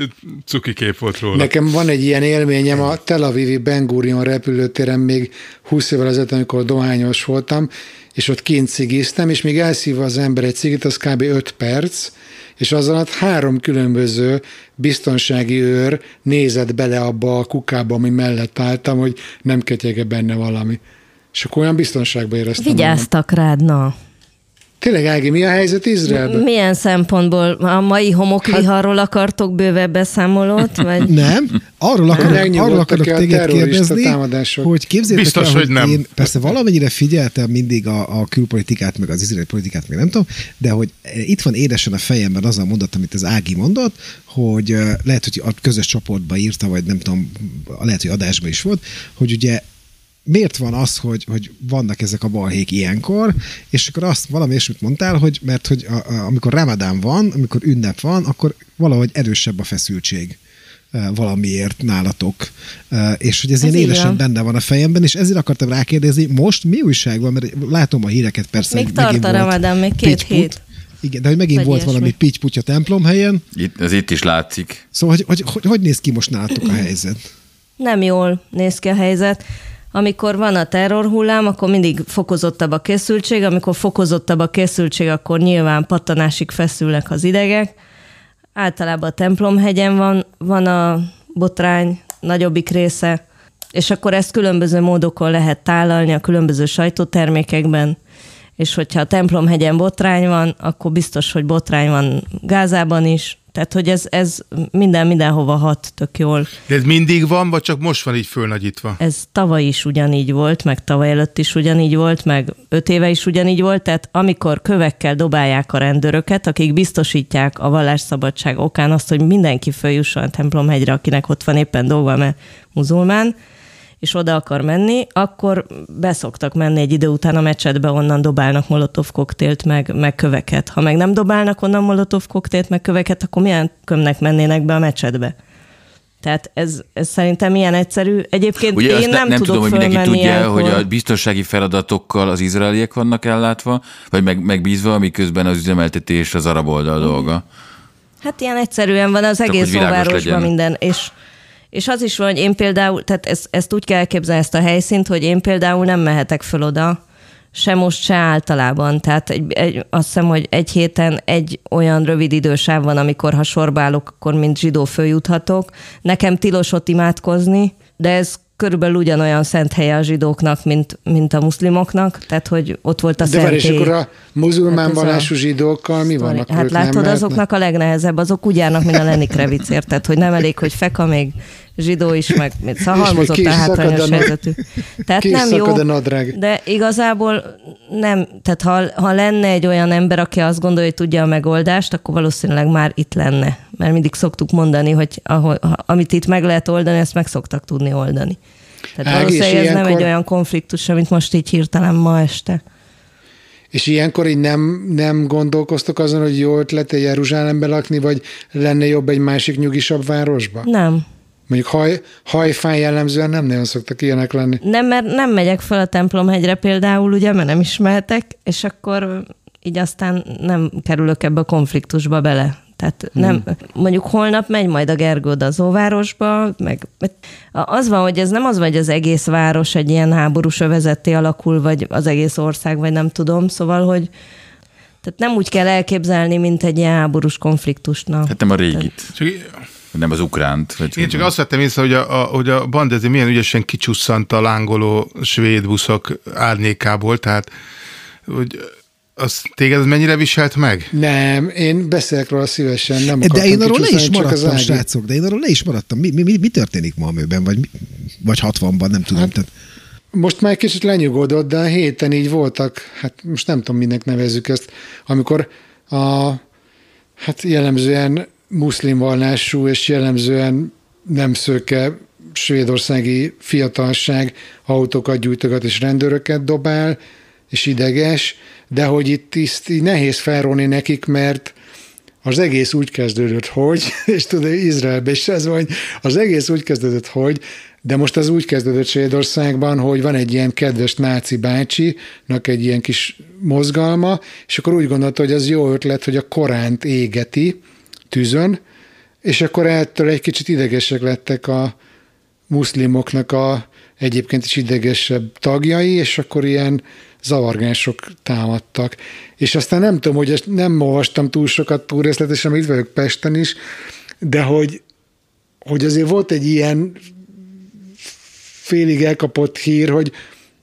Cuki kép volt róla. Nekem van egy ilyen élményem a Tel Avivi Ben Gurion repülőtéren még húsz évvel ezelőtt, amikor dohányos voltam, és ott kint cigiztem, és még elszívva az ember egy cigit, az kb. öt perc, és az alatt három különböző biztonsági őr nézett bele abba a kukába, ami mellett álltam, hogy nem ketyege benne valami. És akkor olyan biztonságban éreztem. Vigyáztak rád, na. Tényleg, Ági, mi a helyzet Izraelben? Milyen szempontból? A mai homokviharról akartok bővebb beszámolót? Vagy? Nem, arról akarok, arról akarok téged kérdezni, támadások. hogy képzeljétek Biztos, el, hogy, hogy nem. Én persze valamennyire figyeltem mindig a, a külpolitikát, meg az izraeli politikát, meg nem tudom, de hogy itt van édesen a fejemben az a mondat, amit az Ági mondott, hogy lehet, hogy a közös csoportba írta, vagy nem tudom, lehet, hogy adásban is volt, hogy ugye miért van az, hogy, hogy vannak ezek a balhék ilyenkor, és akkor azt valami ilyesmit mondtál, hogy mert hogy a, a, amikor Ramadán van, amikor ünnep van, akkor valahogy erősebb a feszültség valamiért nálatok. És hogy ez, ez ilyen élesen benne van a fejemben, és ezért akartam rákérdezni, most mi újság van, mert látom a híreket persze. Még tart a Ramadán, még két hét. Igen, de hogy megint vagy volt ilyesmi. Valami pitty-putya templom helyen. Itt, ez itt is látszik. Szóval hogy, hogy, hogy, hogy néz ki most nálatok a helyzet? Nem jól néz ki a helyzet. Amikor van a terrorhullám, akkor mindig fokozottabb a készültség, amikor fokozottabb a készültség, akkor nyilván pattanásig feszülnek az idegek. Általában a Templomhegyen van, van a botrány nagyobbik része, és akkor ezt különböző módokon lehet tálalni a különböző sajtótermékekben, és hogyha a Templomhegyen botrány van, akkor biztos, hogy botrány van Gázában is, tehát, hogy ez, ez minden, mindenhova hat tök jól. De ez mindig van, vagy csak most van így fölnagyítva? Ez tavaly is ugyanígy volt, meg tavaly előtt is ugyanígy volt, meg öt éve is ugyanígy volt, tehát amikor kövekkel dobálják a rendőröket, akik biztosítják a vallásszabadság okán azt, hogy mindenki följusson a Templomhegyre, akinek ott van éppen dolga, mert muzulmán, és oda akar menni, akkor beszoktak menni egy idő után a mecsetbe, onnan dobálnak molotov koktélt, meg, meg köveket. Ha meg nem dobálnak onnan molotov koktélt, meg köveket, akkor milyen kömnek mennének be a mecsetbe? Tehát ez, ez szerintem ilyen egyszerű. Egyébként ugye én nem, nem tudok tudom, hogy mindenki tudja, ilyenkor, hogy a biztonsági feladatokkal az izraeliek vannak ellátva, vagy meg, megbízva, miközben az üzemeltetés az arab oldal dolga. Hát ilyen egyszerűen van az csak egész óvárosban minden, és És az is van, hogy én például, tehát ezt, ezt úgy kell elképzelni ezt a helyszínt, hogy én például nem mehetek föl oda, se most, se általában. Tehát egy, egy, azt hiszem, hogy egy héten egy olyan rövid idősáv van, amikor ha sorba állok, akkor mint zsidó följuthatok. Nekem tilos ott imádkozni, de ez körülbelül ugyanolyan szent helye a zsidóknak, mint, mint a muszlimoknak, tehát hogy ott volt a de szentély. De várj, és akkor a muzulmán hát vallású zsidókkal mi van? Hát látod, azoknak a legnehezebb, azok úgy járnak, mint a Lenny Kravitz, érted, hogy nem elég, hogy feka, még zsidó is, meg szahalmozott a hátrányos helyzetű. Tehát nem jó, de igazából nem, tehát ha, ha lenne egy olyan ember, aki azt gondolja, hogy tudja a megoldást, akkor valószínűleg már itt lenne. Mert mindig szoktuk mondani, hogy ahol, amit itt meg lehet oldani, ezt meg szoktak tudni oldani. Tehát Ági, valószínűleg ez ilyenkor... nem egy olyan konfliktus, amit most így hirtelen ma este. És ilyenkor így nem, nem gondolkoztok azon, hogy jó ötlet egy Jeruzsálembe lakni, vagy lenne jobb egy másik nyugisabb városba? Nem. Mondjuk haj, Hajfán jellemzően nem nagyon szoktak ilyenek lenni. Nem, mert nem megyek fel a templomhegyre például, ugye, mert nem ismertek, és akkor így aztán nem kerülök ebbe a konfliktusba bele. Tehát nem, hmm. mondjuk holnap megy majd a Gergő oda az Óvárosba, meg az van, hogy ez nem az van, hogy az egész város egy ilyen háborús övezetté alakul, vagy az egész ország, vagy nem tudom, szóval, hogy tehát nem úgy kell elképzelni, mint egy ilyen háborús konfliktusnak. Hát nem a régit. Tehát... Nem az ukránt. Vagy Én csak azt vettem észre, hogy a, a, hogy a Bandezi milyen ügyesen kicsusszant a lángoló svéd buszok árnyékából, tehát hogy az téged ez mennyire viselt meg? Nem, én beszélek róla szívesen, nem akartam De én arról le is maradtam, srácok, de én arról le is maradtam. Mi, mi, mi, mi történik ma a műben, vagy, vagy hatvanban, nem tudom. Hát, tehát... Most már kicsit lenyugodott, de a héten így voltak, hát most nem tudom, minek nevezzük ezt, amikor a, hát jellemzően muszlim vallású és jellemzően nem szőke svédországi fiatalság autókat gyújtogat és rendőröket dobál, és ideges, de hogy itt is nehéz felrólni nekik, mert az egész úgy kezdődött, hogy, és tudod, Izraelben is ez van, az egész úgy kezdődött, hogy, de most az úgy kezdődött Svédországban, hogy van egy ilyen kedves náci bácsinak egy ilyen kis mozgalma, és akkor úgy gondolta, hogy az jó ötlet, hogy a Koránt égeti tűzön, és akkor ettől egy kicsit idegesek lettek a muszlimoknak a egyébként is idegesebb tagjai, és akkor ilyen zavargások támadtak. És aztán nem tudom, hogy nem olvastam túl sokat, túl részletesen, mert itt vagyok Pesten is, de hogy, hogy azért volt egy ilyen félig elkapott hír, hogy,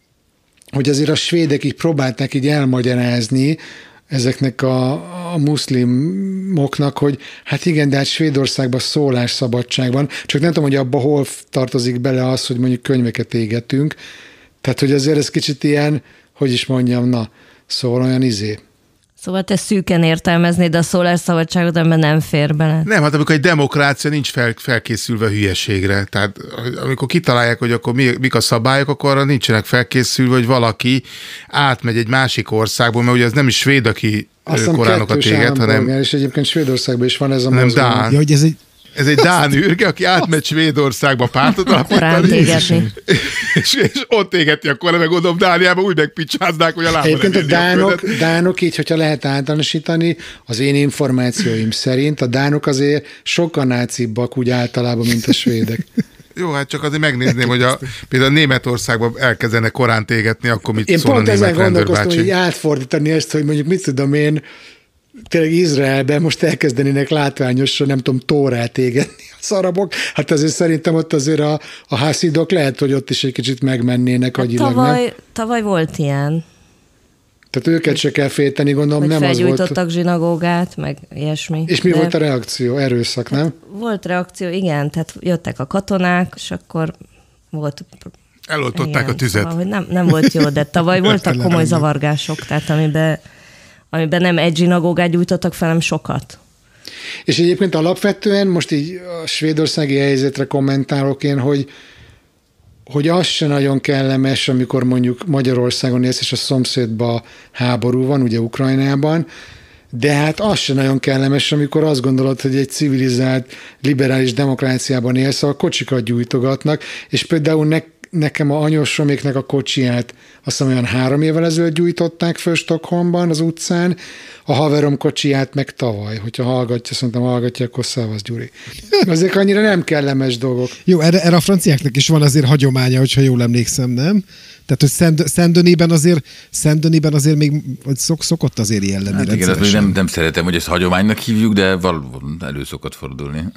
hogy azért a svédek így próbálták így elmagyarázni ezeknek a, a muszlimoknak, hogy hát igen, de hát Svédországban szólásszabadság van, csak nem tudom, hogy abba hol tartozik bele az, hogy mondjuk könyveket égetünk. Tehát, hogy azért ez kicsit ilyen, hogy is mondjam, na, szóval olyan izé. Szóval te szűken értelmeznéd a szólásszabadságot, amiben nem fér bele. Nem, hát amikor egy demokrácia nincs fel, felkészülve a hülyeségre. Tehát amikor kitalálják, hogy akkor mi, mik a szabályok, akkor arra nincsenek felkészülve, hogy valaki átmegy egy másik országból, mert ugye ez nem is svéd, aki koránokat éget, hanem... És egyébként Svédországban is van ez a nem Dán. Ja, hogy ez egy... Ez egy dán űrge, aki átmegy Svédországba pártot alapítani, és, és, és ott égeti, akkor meg gondolom Dániában úgy megpicsáznák, hogy a lába Egyébként a dánok, a dánok így, hogyha lehet általánosítani, az én információim szerint a dánok azért sokkal nácibbak úgy általában, mint a svédek. Jó, hát csak azért megnézném, hogy a, például Németországban elkezdenek Koránt égetni, akkor mit én szól a német rendőrbácsi. Én pont ezen gondolkoztam, hogy átfordítani ezt, hogy mondjuk mit tudom én, tényleg Izraelben most elkezdenének látványosan, nem tudom, Tórát égetni az arabok. Hát azért szerintem ott azért a, a hászidok lehet, hogy ott is egy kicsit megmennének hát agyilag, tavaly, nem? Tavaly volt ilyen. Tehát őket se kell félteni, gondolom, hogy nem az volt. Hogy felgyújtottak zsinagógát, meg ilyesmi. És mi de... volt a reakció? Erőszak, nem? Hát volt reakció, igen, tehát jöttek a katonák, és akkor volt... Eloltották igen, a tüzet. Szóval, hogy nem, nem volt jó, de tavaly voltak komoly zavargások, tehát amiben amiben nem egy zsinagógát gyújtottak fel, hanem sokat. És egyébként alapvetően most így a svédországi helyzetre kommentálok én, hogy, hogy az se nagyon kellemes, amikor mondjuk Magyarországon élsz, és a szomszédban háború van, ugye Ukrajnában, de hát az se nagyon kellemes, amikor azt gondolod, hogy egy civilizált, liberális demokráciában élsz, ahol kocsikat gyújtogatnak, és például ne, nekem a anyósoméknek a kocsiját azt hiszem olyan három évvel ezelőtt gyújtották föl Stockholmban az utcán, a haverom kocsiját meg tavaly. Hogyha hallgatja, szerintem hallgatja, akkor szavasz, Gyuri. Azért annyira nem kellemes dolgok. Jó, erre, erre a franciáknak is van azért hagyománya, hogyha jól emlékszem, nem? Tehát, hogy Szent-Denisben azért, Szent-Denisben azért még szok, szokott azért ilyen lenni. Hát igen, nem, nem szeretem, hogy ezt hagyománynak hívjuk, de valóban elő szokott fordulni.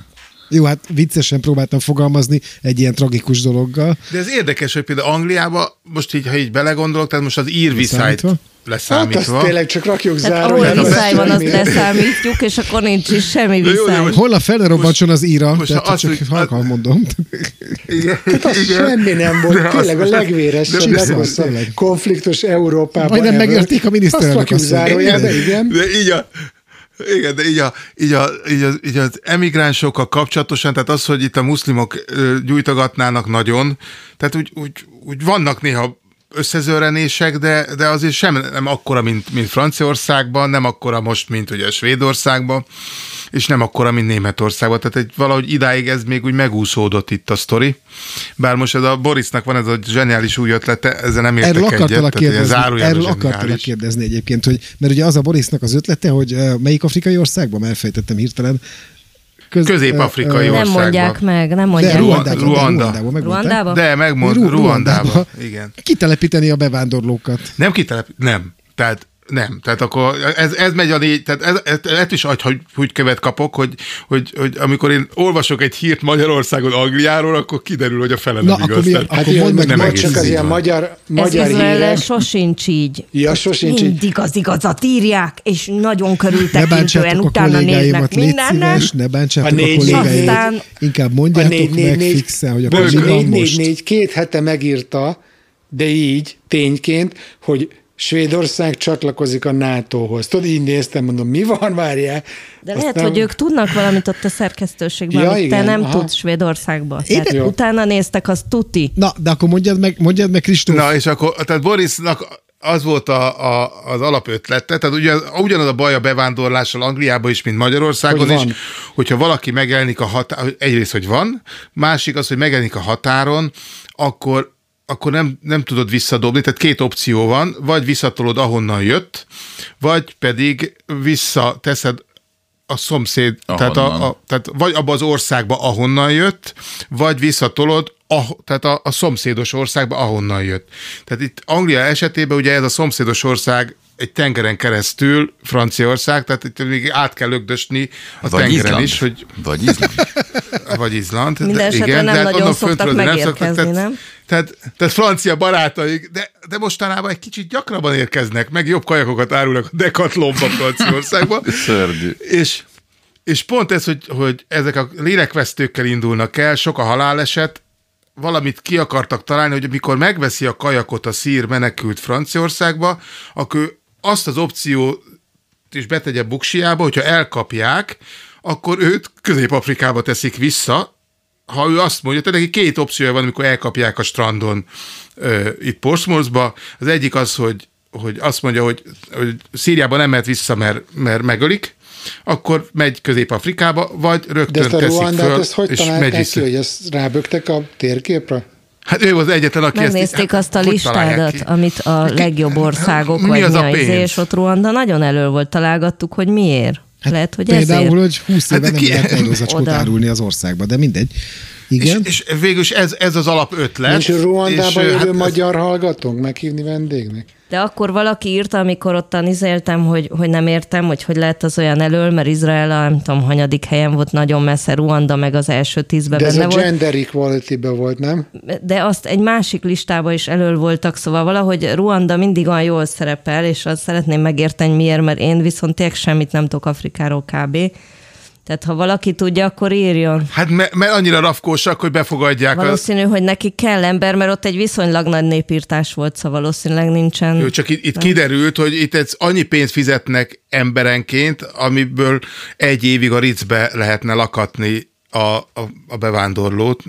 Jó, hát viccesen próbáltam fogalmazni egy ilyen tragikus dologgal. De ez érdekes, hogy például Angliában, most így, ha így belegondolok, tehát most az ír viszályt leszámítva. Hát azt tényleg csak rakjuk zárójelbe. Ahol viszály van, azt leszámítjuk, és akkor nincs is semmi viszály. Hol a fele robbantson az íra, tehát azt, csak halkan mondom. Igen, hát az igen. Semmi nem volt, tényleg a legvéresebb, leghosszabb konfliktus Európában. Majdnem megérték a miniszterelnök. Azt zárójelbe, igen. De így a Igen, de így, a, így, a, így, a, így az emigránsokkal kapcsolatosan, tehát az, hogy itt a muszlimok gyújtogatnának nagyon, tehát úgy, úgy, úgy vannak néha összezörrenések, de, de azért sem nem akkora, mint, mint Franciaországban, nem akkora most, mint ugye Svédországban, és nem akkora, mint Németországban. Tehát egy, valahogy idáig ez még úgy megúszódott itt a sztori. Bár most ez a Borisnak van ez a zseniális új ötlete, ezzel nem értek erről egyet. Akartalak kérdezni, erről akartalak kérdezni egyébként, hogy, mert ugye az a Borisnak az ötlete, hogy melyik afrikai országban, elfejtettem hirtelen, Köz, Közép-afrikai nem országban. mondják meg, nem mondják. De Ruandában, Ruanda. de Ruandában? De megmond, Ru- Ruandában. Igen. Kitelepíteni a bevándorlókat. Nem kitelepíteni, nem. Tehát nem. Tehát akkor ez, ez megy a négy, tehát ez, ez, ez is agy, hogy úgy követ kapok, hogy, hogy, hogy amikor én olvasok egy hírt Magyarországon, Angliáról, akkor kiderül, hogy a fele nem igaz. Akkor, hát akkor mondd meg, nem meg csak az ilyen magyar, magyar hírek. Ez sosincs így. Ja, sosincs így. Mindig az igazat írják, és nagyon körültekintően utána néznek mindennek. Ne bántsátok a kollégáimat. Inkább mondjátok meg fixen, hogy akkor mi van most. négy négy két hete megírta, de így, tényként, hogy Svédország csatlakozik a nátóhoz. Tudod, így néztem, mondom, mi van, várjál? De lehet, nem... hogy ők tudnak valamit ott a szerkesztőségben, ja, amit igen, te nem aha. tudsz Svédországban. Tehát jó. Utána néztek, az tuti. Na, de akkor mondjad meg, mondjad meg Kristóf. Na, és akkor, tehát Borisnak az volt a, a, az alapötlete, tehát ugyan, ugyanaz a baj a bevándorlással Angliában is, mint Magyarországon hogy is, hogyha valaki megjelenik a határon, egyrészt, hogy van, másik az, hogy megjelenik a határon, akkor akkor nem, nem tudod visszadobni, tehát két opció van, vagy visszatolod, ahonnan jött, vagy pedig visszateszed a szomszéd, tehát, a, a, tehát vagy abba az országba, ahonnan jött, vagy visszatolod, ah, tehát a, a szomszédos országba, ahonnan jött. Tehát itt Anglia esetében ugye ez a szomszédos ország egy tengeren keresztül Franciaország, tehát itt még át kell lögdösni a vagy tengeren Izland. Is, hogy... Vagy Izland. Vagy Izland. Minden esetre nem nagyon szoktak megérkezni, nem? nem? Tehát, tehát francia barátaik, de, de mostanában egy kicsit gyakrabban érkeznek, meg jobb kajakokat árulnak a Decathlonba Franciaországba. Szörnyű. És, és pont ez, hogy, hogy ezek a lélekvesztőkkel indulnak el, sok a haláleset, valamit ki akartak találni, hogy amikor megveszi a kajakot a szír menekült Franciaországba, akkor azt az opciót is betegye buksiába, hogyha elkapják, akkor őt Közép-Afrikába teszik vissza, ha ő azt mondja, tehát neki két opciója van, amikor elkapják a strandon uh, itt Portsmouthba. Az egyik az, hogy, hogy azt mondja, hogy, hogy Szíriában nem mehet vissza, mert, mert megölik, akkor megy Közép-Afrikába, vagy rögtön teszik föl, Ruandát, ezt hogy és megy vissza. Ki, hogy ezt rábögtek a térképre? Hát ő az egyetlen, aki megnézték ezt... azt a listádat, amit a legjobb országok, mi vagy az mi a a izé, és ott Ruanda nagyon elő volt, találgattuk, hogy miért. Hát lehet, hogy például, ezért. hogy húsz éve hát nem ki... lehet nejlózacskót árulni az országba, de mindegy. Igen. És, és végül is ez, ez az alapötlet. És Ruandában jövő hát, magyar ez... hallgatónk meghívni vendégnek? De akkor valaki írta, amikor ottan izéltem, hogy, hogy nem értem, hogy hogy lehet az olyan elől, mert Izrael, nem tudom, hanyadik helyen volt nagyon messze, Ruanda meg az első tízben benne volt. De ez a gender equality-ben volt, nem? De azt egy másik listában is elől voltak, szóval valahogy Ruanda mindig olyan jól szerepel, és azt szeretném megérteni miért, mert én viszont tényleg semmit nem tudok Afrikáról kb. Tehát ha valaki tudja, akkor írjon. Hát mert me annyira rafkósak, hogy befogadják. Valószínű, az... hogy neki kell ember, mert ott egy viszonylag nagy népírtás volt, szóval valószínűleg nincsen... Jó, csak itt, itt kiderült, hogy itt egy annyi pénzt fizetnek emberenként, amiből egy évig a Ritzbe lehetne lakatni a, a, a bevándorlót,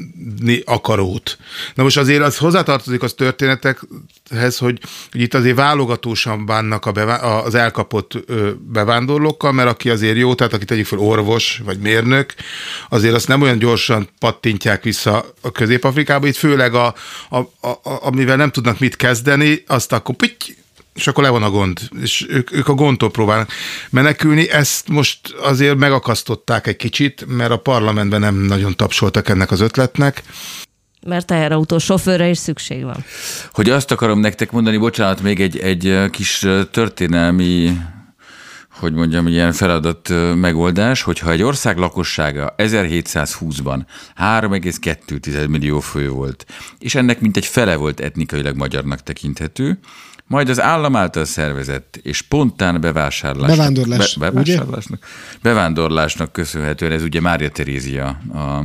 akarót. Na most azért az hozzátartozik az történetekhez, hogy, hogy itt azért válogatósan bánnak a bevá, az elkapott bevándorlókkal, mert aki azért jó, tehát aki tegyük fel orvos vagy mérnök, azért azt nem olyan gyorsan pattintják vissza a Közép-Afrikába, itt főleg a, a, a, a, amivel nem tudnak mit kezdeni, azt akkor pitty, és akkor le van a gond, és ők, ők a gondtól próbálnak menekülni. Ezt most azért megakasztották egy kicsit, mert a parlamentben nem nagyon tapsoltak ennek az ötletnek. Mert teherautó sofőrre is szükség van. Hogy azt akarom nektek mondani, bocsánat, még egy, egy kis történelmi hogy mondjam, ilyen feladat megoldás, hogyha egy ország lakossága ezerhétszázhúszban három egész kettő millió fő volt, és ennek mintegy fele volt etnikailag magyarnak tekinthető, majd az állam által szervezett és spontán bevásárlásnak, Bevándorlás, be, bevásárlásnak, bevásárlásnak köszönhetően, ez ugye Mária Terézia a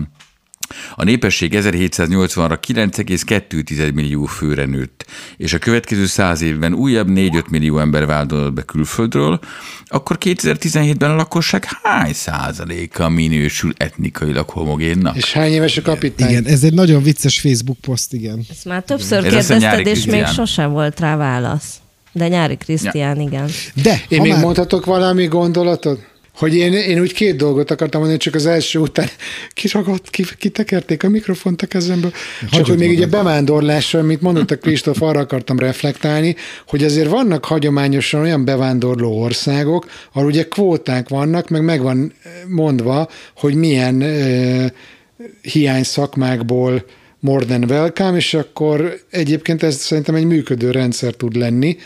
A népesség ezerhétszáznyolcvanra kilenc egész kettő millió főre nőtt, és a következő száz évben újabb négy-öt millió ember vándorolt be külföldről, akkor kétezer-tizenhétben a lakosság hány százaléka minősül etnikailag homogénnak? És hány éves a kapitány? Igen, ez egy nagyon vicces Facebook poszt, igen. Ezt már többször Ez kérdezted, és még sosem volt rá válasz. De Nyári Krisztián, ja. igen. De, én még már... mondhatok valami gondolatot? Hogy én, én úgy két dolgot akartam mondani, csak az első után kiragadt, kitekerték a mikrofont a kezemből. Hagyod csak hogy még így a bevándorlásra, amit mondott a Kristóf, arra akartam reflektálni, hogy azért vannak hagyományosan olyan bevándorló országok, ahol ugye kvóták vannak, meg meg van mondva, hogy milyen uh, hiány szakmákból more than welcome, és akkor egyébként ez szerintem egy működő rendszer tud lenni,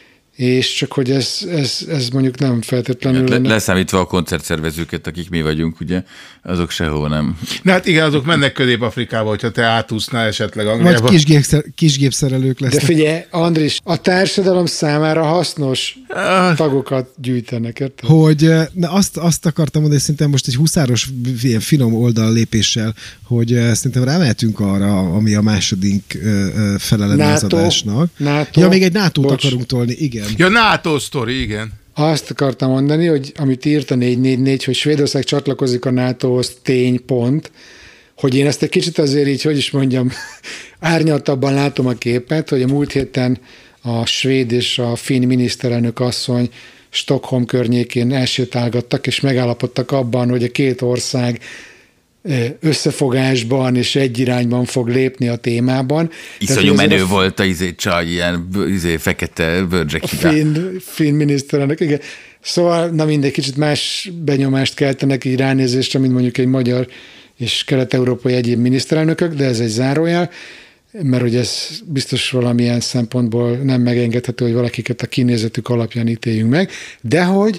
és csak hogy ez, ez, ez mondjuk nem feltétlenül... Le, leszámítva a koncertszervezőket, akik mi vagyunk, ugye, azok sehol nem. Na hát igen, azok mennek Közép-Afrikába, hogyha te átúsznál esetleg Angliába. Vagy kisgépszer, kisgépszerelők lesznek. De figyelj, Andris, a társadalom számára hasznos tagokat gyűjtenek, érted? Hogy na azt, azt akartam mondani, szerintem most egy huszáros ilyen finom oldal lépéssel, hogy szerintem rámehetünk arra, ami a második fele lenne az adásnak. NATO, ja, még egy nátót akarunk tolni, igen. Ja, NATO sztori, igen. Azt akartam mondani, hogy amit írt a négy négy négy, hogy Svédország csatlakozik a nátóhoz, tény, pont, hogy én ezt egy kicsit azért így, hogy is mondjam, árnyaltabban látom a képet, hogy a múlt héten a svéd és a finn miniszterelnök asszony Stockholm környékén elsétálgattak, és megállapodtak abban, hogy a két ország összefogásban és egy irányban fog lépni a témában. Iszonyú menő a... volt a izé, csaj, ilyen izé, fekete bőrdzsekibá. Finn, finn miniszterelnök, igen. Szóval, na mindegy, kicsit más benyomást keltenek így ránézésre, mint mondjuk egy magyar és kelet-európai egyéb miniszterelnökök, de ez egy zárójel, mert hogy ez biztos valamilyen szempontból nem megengedhető, hogy valakiket a kinézetük alapján ítéljünk meg, de hogy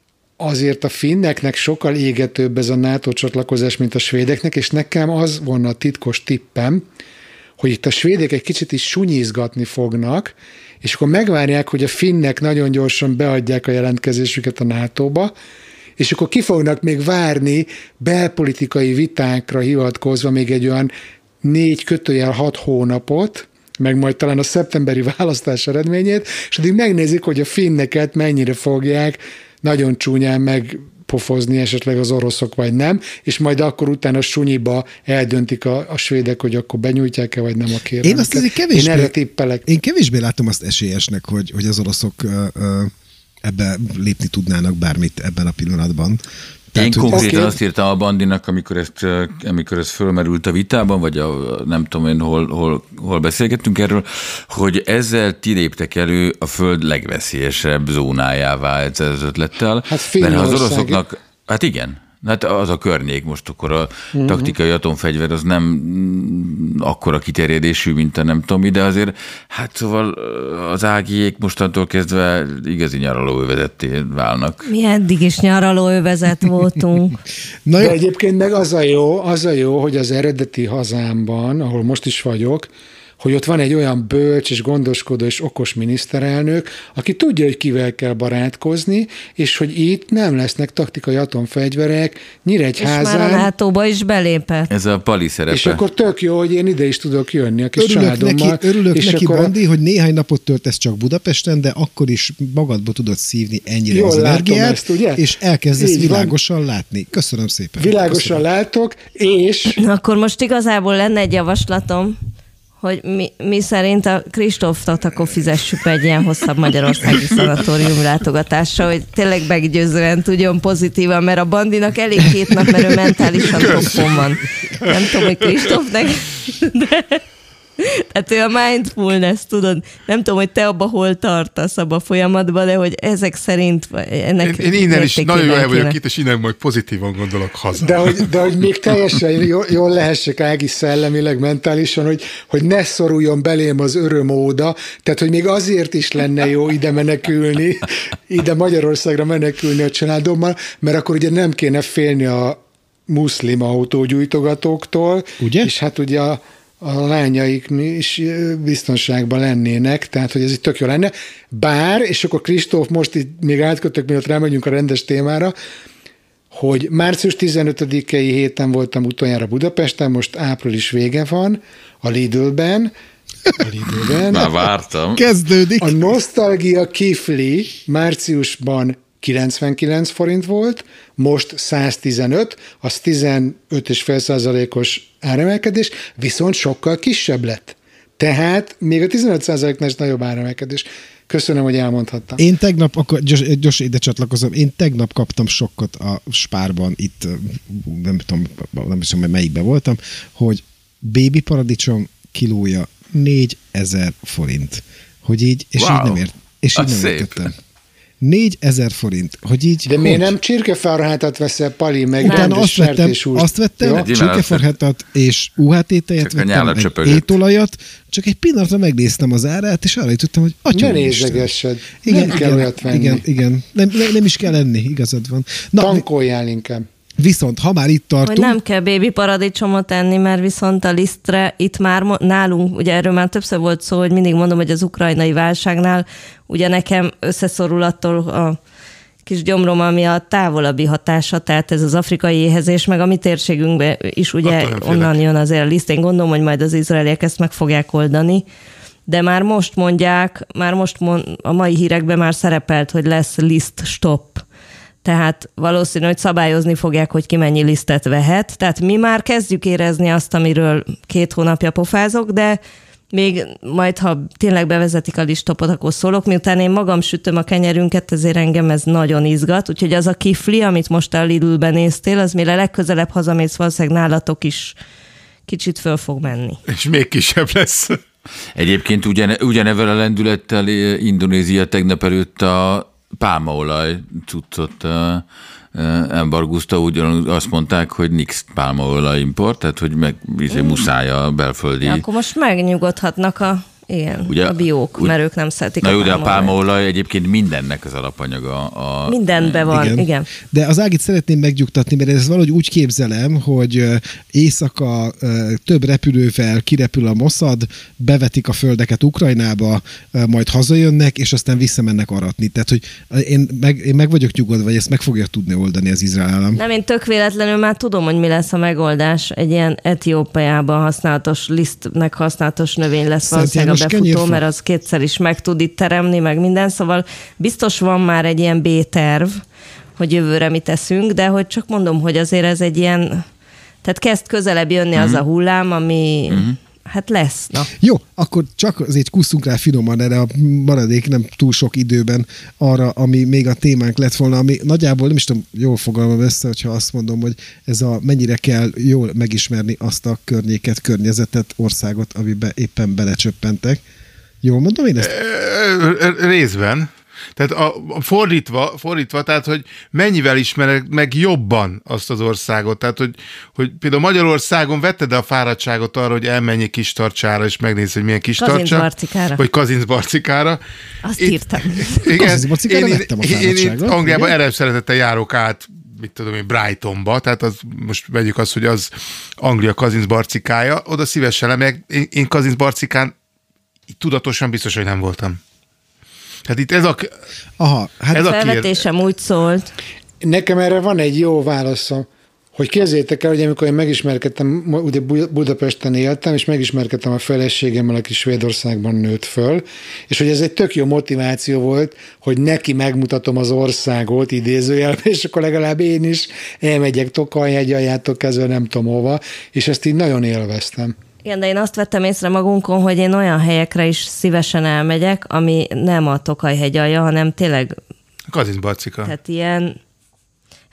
azért a finneknek sokkal égetőbb ez a NATO csatlakozás, mint a svédeknek, és nekem az volna a titkos tippem, hogy itt a svédek egy kicsit is sunyizgatni fognak, és akkor megvárják, hogy a finnek nagyon gyorsan beadják a jelentkezésüket a nátóba, és akkor ki fognak még várni belpolitikai vitákra hivatkozva még egy olyan négy kötőjel hat hónapot, meg majd talán a szeptemberi választás eredményét, és addig megnézik, hogy a finneket mennyire fogják nagyon csúnyán megpofozni esetleg az oroszok, vagy nem, és majd akkor utána sunyiba eldöntik a, a svédek, hogy akkor benyújtják-e, vagy nem a kérelmeket. Én azt azért kevésbé, én erre tippelek. Én kevésbé látom azt esélyesnek, hogy, hogy az oroszok uh, uh, ebbe lépni tudnának bármit ebben a pillanatban. Tehát, Én konkrétan okay. azt írtam a Bandinak, amikor, ezt, amikor ez fölmerült a vitában, vagy a, nem tudom én, hol, hol, hol beszélgettünk erről, hogy ezzel ti léptek elő a föld legveszélyesebb zónájává ezzel az ötlettel. Hát mert ha az oroszoknak, hát igen, hát az a környék most akkor a uh-huh. taktikai atomfegyver az nem akkora kiterjedésű, mint a nem tudom, de azért, hát szóval az ágiék mostantól kezdve igazi nyaralóövezetté válnak. Mi eddig is nyaralóövezet voltunk. Na de egyébként meg az a jó, az a jó, hogy az eredeti hazámban, ahol most is vagyok, hogy ott van egy olyan bölcs és gondoskodó és okos miniszterelnök, aki tudja, hogy kivel kell barátkozni, és hogy itt nem lesznek taktikai atomfegyverek, Nyíregyházán. És már a nátóba is belépett. Ez a Pali szerepe. És akkor tök jó, hogy én ide is tudok jönni a kis örülök családommal. Neki, örülök és neki, akkor Bandi, hogy néhány napot töltesz csak Budapesten, de akkor is magadba tudod szívni ennyire Jól az energiát, ezt, ugye? És elkezdesz Így világosan van. látni. Köszönöm szépen. Világosan Köszönöm. látok, és... Akkor most igazából lenne egy javaslatom, hogy mi, mi szerint a Kristófot akkor fizessük egy ilyen hosszabb magyarországi szanatórium látogatásra, hogy tényleg meggyőzően tudjon pozitívan, mert a Bandinak elég két nap, mert ő mentálisan toppon van. Nem tudom, hogy Kristófnek, de... Tehát ő a mindfulness, tudod, nem tudom, hogy te abba hol tartasz abba a folyamatban, de hogy ezek szerint ennek Én, én innen is nagyon jól el vagyok kéne. itt, és innen majd pozitívan gondolok haza. De hogy, de hogy még teljesen jól, jól lehessek Ági szellemileg, mentálisan, hogy, hogy ne szoruljon belém az örömóda, tehát hogy még azért is lenne jó ide menekülni, ide Magyarországra menekülni a családommal, mert akkor ugye nem kéne félni a muszlim autógyújtogatóktól, ugye? És hát ugye a, a lányaik is biztonságban lennének, tehát hogy ez itt tök jó lenne. Bár, és akkor Kristóf, most itt még átkötök, mielőtt rámegyünk a rendes témára, hogy március tizenötödikei héten voltam utoljára Budapesten, most április vége van, a Lidlben, a Lidlben. Már vártam. Kezdődik. A Nostalgia Kifli márciusban kilencvenkilenc forint volt, most száztizenöt, az tizenöt egész öt százalékos áremelkedés, viszont sokkal kisebb lett. Tehát még a tizenöt százaléknál is nagyobb áremelkedés. Köszönöm, hogy elmondhattam. Én tegnap, akkor gyors, gyors ide csatlakozom, én tegnap kaptam sokkot a Spárban, itt nem tudom, nem tudom, melyikben voltam, hogy bébi paradicsom kilója négyezer forint. Hogy így, és wow. így nem ért, és így Az nem szép. értettem. négyezer forint, hogy így... De hogy? miért nem csirkefarhátat veszel, Pali, meg Utána rendes azt vettem, sertéshúst? azt vettem, Jó? csirkefarhátat és u há té tejet Csak a vettem, nyála meg csöpögött. étolajat, csak egy pillanatra megnéztem az árát, és arra jutottam, hogy atya Ne úristen. nézegessed. Igen, Nem kell igen, olyat venni. igen, igen. Nem, nem, nem is kell enni, igazad van. Na, Tankoljál inkább. viszont, ha már itt Hogy tartunk... nem kell bébi paradicsomot enni, mert viszont a lisztre itt már mo- nálunk, ugye erről már többször volt szó, hogy mindig mondom, hogy az ukrajnai válságnál ugye nekem összeszorul attól a kis gyomrom, ami a távolabbi hatása, tehát ez az afrikai éhezés, meg a mi térségünkben is ugye onnan jön azért a liszt. Én gondolom, hogy majd az izraeliek ezt meg fogják oldani, de már most mondják, már most mond, a mai hírekben már szerepelt, hogy lesz list stop. Tehát valószínű, hogy szabályozni fogják, hogy ki mennyi lisztet vehet. Tehát mi már kezdjük érezni azt, amiről két hónapja pofázok, de még majd, ha tényleg bevezetik a listopot, akkor szólok. Miután én magam sütöm a kenyerünket, ezért engem ez nagyon izgat. Úgyhogy az a kifli, amit most a Lidlben néztél, az mire legközelebb hazamész, valószínűleg nálatok is kicsit föl fog menni. És még kisebb lesz. Egyébként ugyane, ugyanevel a lendülettel Indonézia tegnap előtt a pálmaolaj cuccot uh, embargúzta, ugyanúgy azt mondták, hogy nix pálmaolaj import, tehát hogy meg mm. muszáj a belföldi... Ja, akkor most megnyugodhatnak a, igen, ugye, a biók, ugye, mert ők nem szeretik na a jó, de a pálmaolajat. pálmaolaj egyébként mindennek az alapanyaga. A... Mindenben van, igen. igen. De az Ágit szeretném megnyugtatni, mert ezt valahogy úgy képzelem, hogy éjszaka több repülővel kirepül a Mossad, bevetik a földeket Ukrajnába, majd hazajönnek, és aztán visszamennek aratni. Tehát, hogy én meg, én meg vagyok nyugodva, hogy ezt meg fogja tudni oldani az izrael állam. Nem, én tök véletlenül már tudom, hogy mi lesz a megoldás. Egy ilyen Etiópiában használatos, lisztnek használatos növény lesz valószínűleg a befutó, mert az kétszer is meg tud itt teremni, meg minden. Szóval biztos van már egy ilyen B-terv, hogy jövőre mit teszünk, de hogy csak mondom, hogy azért ez egy ilyen, tehát kezd közelebb jönni mm-hmm. az a hullám, ami mm-hmm. hát lesz. Na. Jó, akkor csak azért kusszunk rá finoman erre a maradék nem túl sok időben arra, ami még a témánk lett volna, ami nagyjából nem is tudom, jól fogalmam össze, hogyha azt mondom, hogy ez a mennyire kell jól megismerni azt a környéket, környezetet, országot, amiben éppen belecsöppentek. Jól mondom én ezt? Részben. Tehát a, a fordítva, fordítva, tehát, hogy mennyivel ismerek meg jobban azt az országot. Tehát, hogy, hogy például Magyarországon vetted a fáradtságot arra, hogy elmenjél Kistarcsára, és megnézd, hogy milyen Kistarcsa. Kazincbarcikára. Vagy Kazincbarcikára. Azt itt, írtam. Igen, én, vettem a én itt Angliában erre szeretettel járok át, mit tudom én, Brightonba, tehát az, most vegyük azt, hogy az Anglia Kazincbarcikája, oda szívesen lemegyek. Én, én Kazincbarcikán tudatosan biztos, hogy nem voltam. Tehát itt ez a... Aha, hát ez a felvetésem úgy szólt. Nekem erre van egy jó válaszom, hogy képzeljétek el, hogy amikor én megismerkedtem, ugye Budapesten éltem, és megismerkedtem a feleségemmel, aki Svédországban nőtt föl, és hogy ez egy tök jó motiváció volt, hogy neki megmutatom az országot idézőjelben, és akkor legalább én is elmegyek Tokaj-hegyaljától kezdve nem tudom hova, és ezt így nagyon élveztem. Igen, de én azt vettem észre magunkon, hogy én olyan helyekre is szívesen elmegyek, ami nem a Tokaj-hegyalja, hanem tényleg... Kazincbarcika. Tehát ilyen...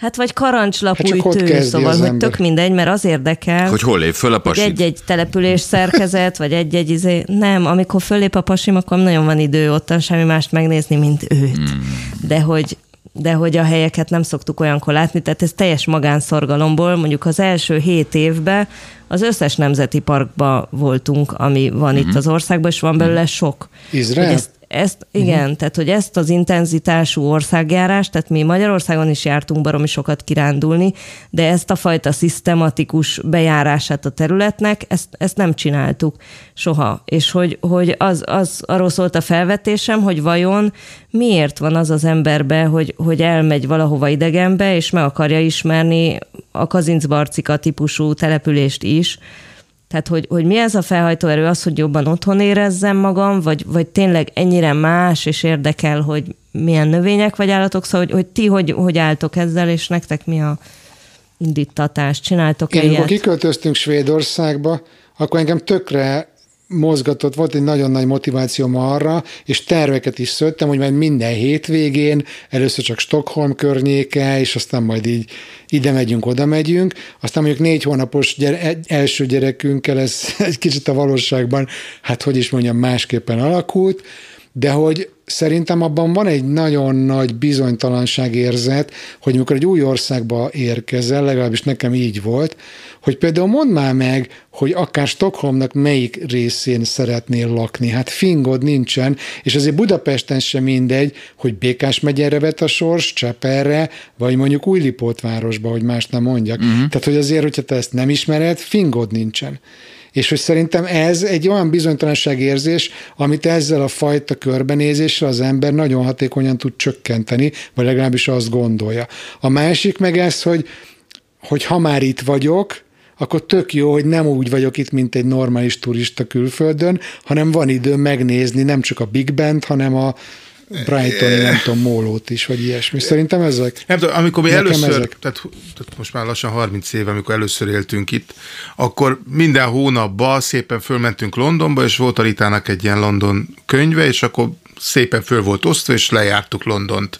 Hát vagy karancslapújtő, hát szóval, hogy tök mindegy, mert az érdekel, hogy hol lép föl a pasit. Egy-egy település szerkezet, vagy egy-egy izé. Nem, amikor föllép a pasim, akkor nagyon van idő ottan semmi mást megnézni, mint őt. Hmm. De hogy de hogy a helyeket nem szoktuk olyankor látni, tehát ez teljes magánszorgalomból, mondjuk az első hét évben az összes nemzeti parkba voltunk, ami van mm-hmm. itt az országban, és van belőle sok. Izrael? Ezt, ezt, igen, mm-hmm. tehát hogy ezt az intenzitású országjárást, tehát mi Magyarországon is jártunk baromi sokat kirándulni, de ezt a fajta szisztematikus bejárását a területnek, ezt, ezt nem csináltuk soha. És hogy, hogy az, az arról szólt a felvetésem, hogy vajon miért van az az emberbe, hogy, hogy elmegy valahova idegenbe, és meg akarja ismerni a Kazincbarcika típusú települést is. Tehát, hogy, hogy mi ez a felhajtóerő, az, hogy jobban otthon érezzem magam, vagy, vagy tényleg ennyire más, és érdekel, hogy milyen növények vagy állatok, szóval, hogy, hogy ti hogy, hogy álltok ezzel, és nektek mi a indítatás, csináltok-e Én, ilyet? amikor kiköltöztünk Svédországba, akkor engem tökre mozgatott, volt egy nagyon nagy motivációm arra, és terveket is szőttem, hogy majd minden hétvégén, először csak Stockholm környéke, és aztán majd így ide megyünk, oda megyünk. Aztán mondjuk négy hónapos gyere, első gyerekünkkel ez egy kicsit a valóságban, hát hogy is mondjam, másképpen alakult, de hogy szerintem abban van egy nagyon nagy bizonytalanságérzet, hogy amikor egy új országba érkezel, legalábbis nekem így volt, hogy például mondd már meg, hogy akár Stockholmnak melyik részén szeretnél lakni. Hát fingod nincsen, és azért Budapesten sem mindegy, hogy Békás megyere vet a sors, Cseperre, vagy mondjuk Újlipótvárosba, hogy más nem mondjak. Uh-huh. Tehát, hogy azért, hogyha te ezt nem ismered, fingod nincsen. És hogy szerintem ez egy olyan bizonytalanságérzés, amit ezzel a fajta körbenézéssel az ember nagyon hatékonyan tud csökkenteni, vagy legalábbis azt gondolja. A másik meg ez, hogy, hogy ha már itt vagyok, akkor tök jó, hogy nem úgy vagyok itt, mint egy normális turista külföldön, hanem van idő megnézni nem csak a Big Bent, hanem a Brightoni, nem tudom, mólót is, vagy ilyesmi. Szerintem ezek. Nem tudom, amikor mi Nekem először, ezek. tehát, tehát most már lassan harminc éve, amikor először éltünk itt, akkor minden hónapban szépen fölmentünk Londonba, és volt a Ritának egy ilyen London könyve, és akkor szépen föl volt osztva, és lejártuk Londont.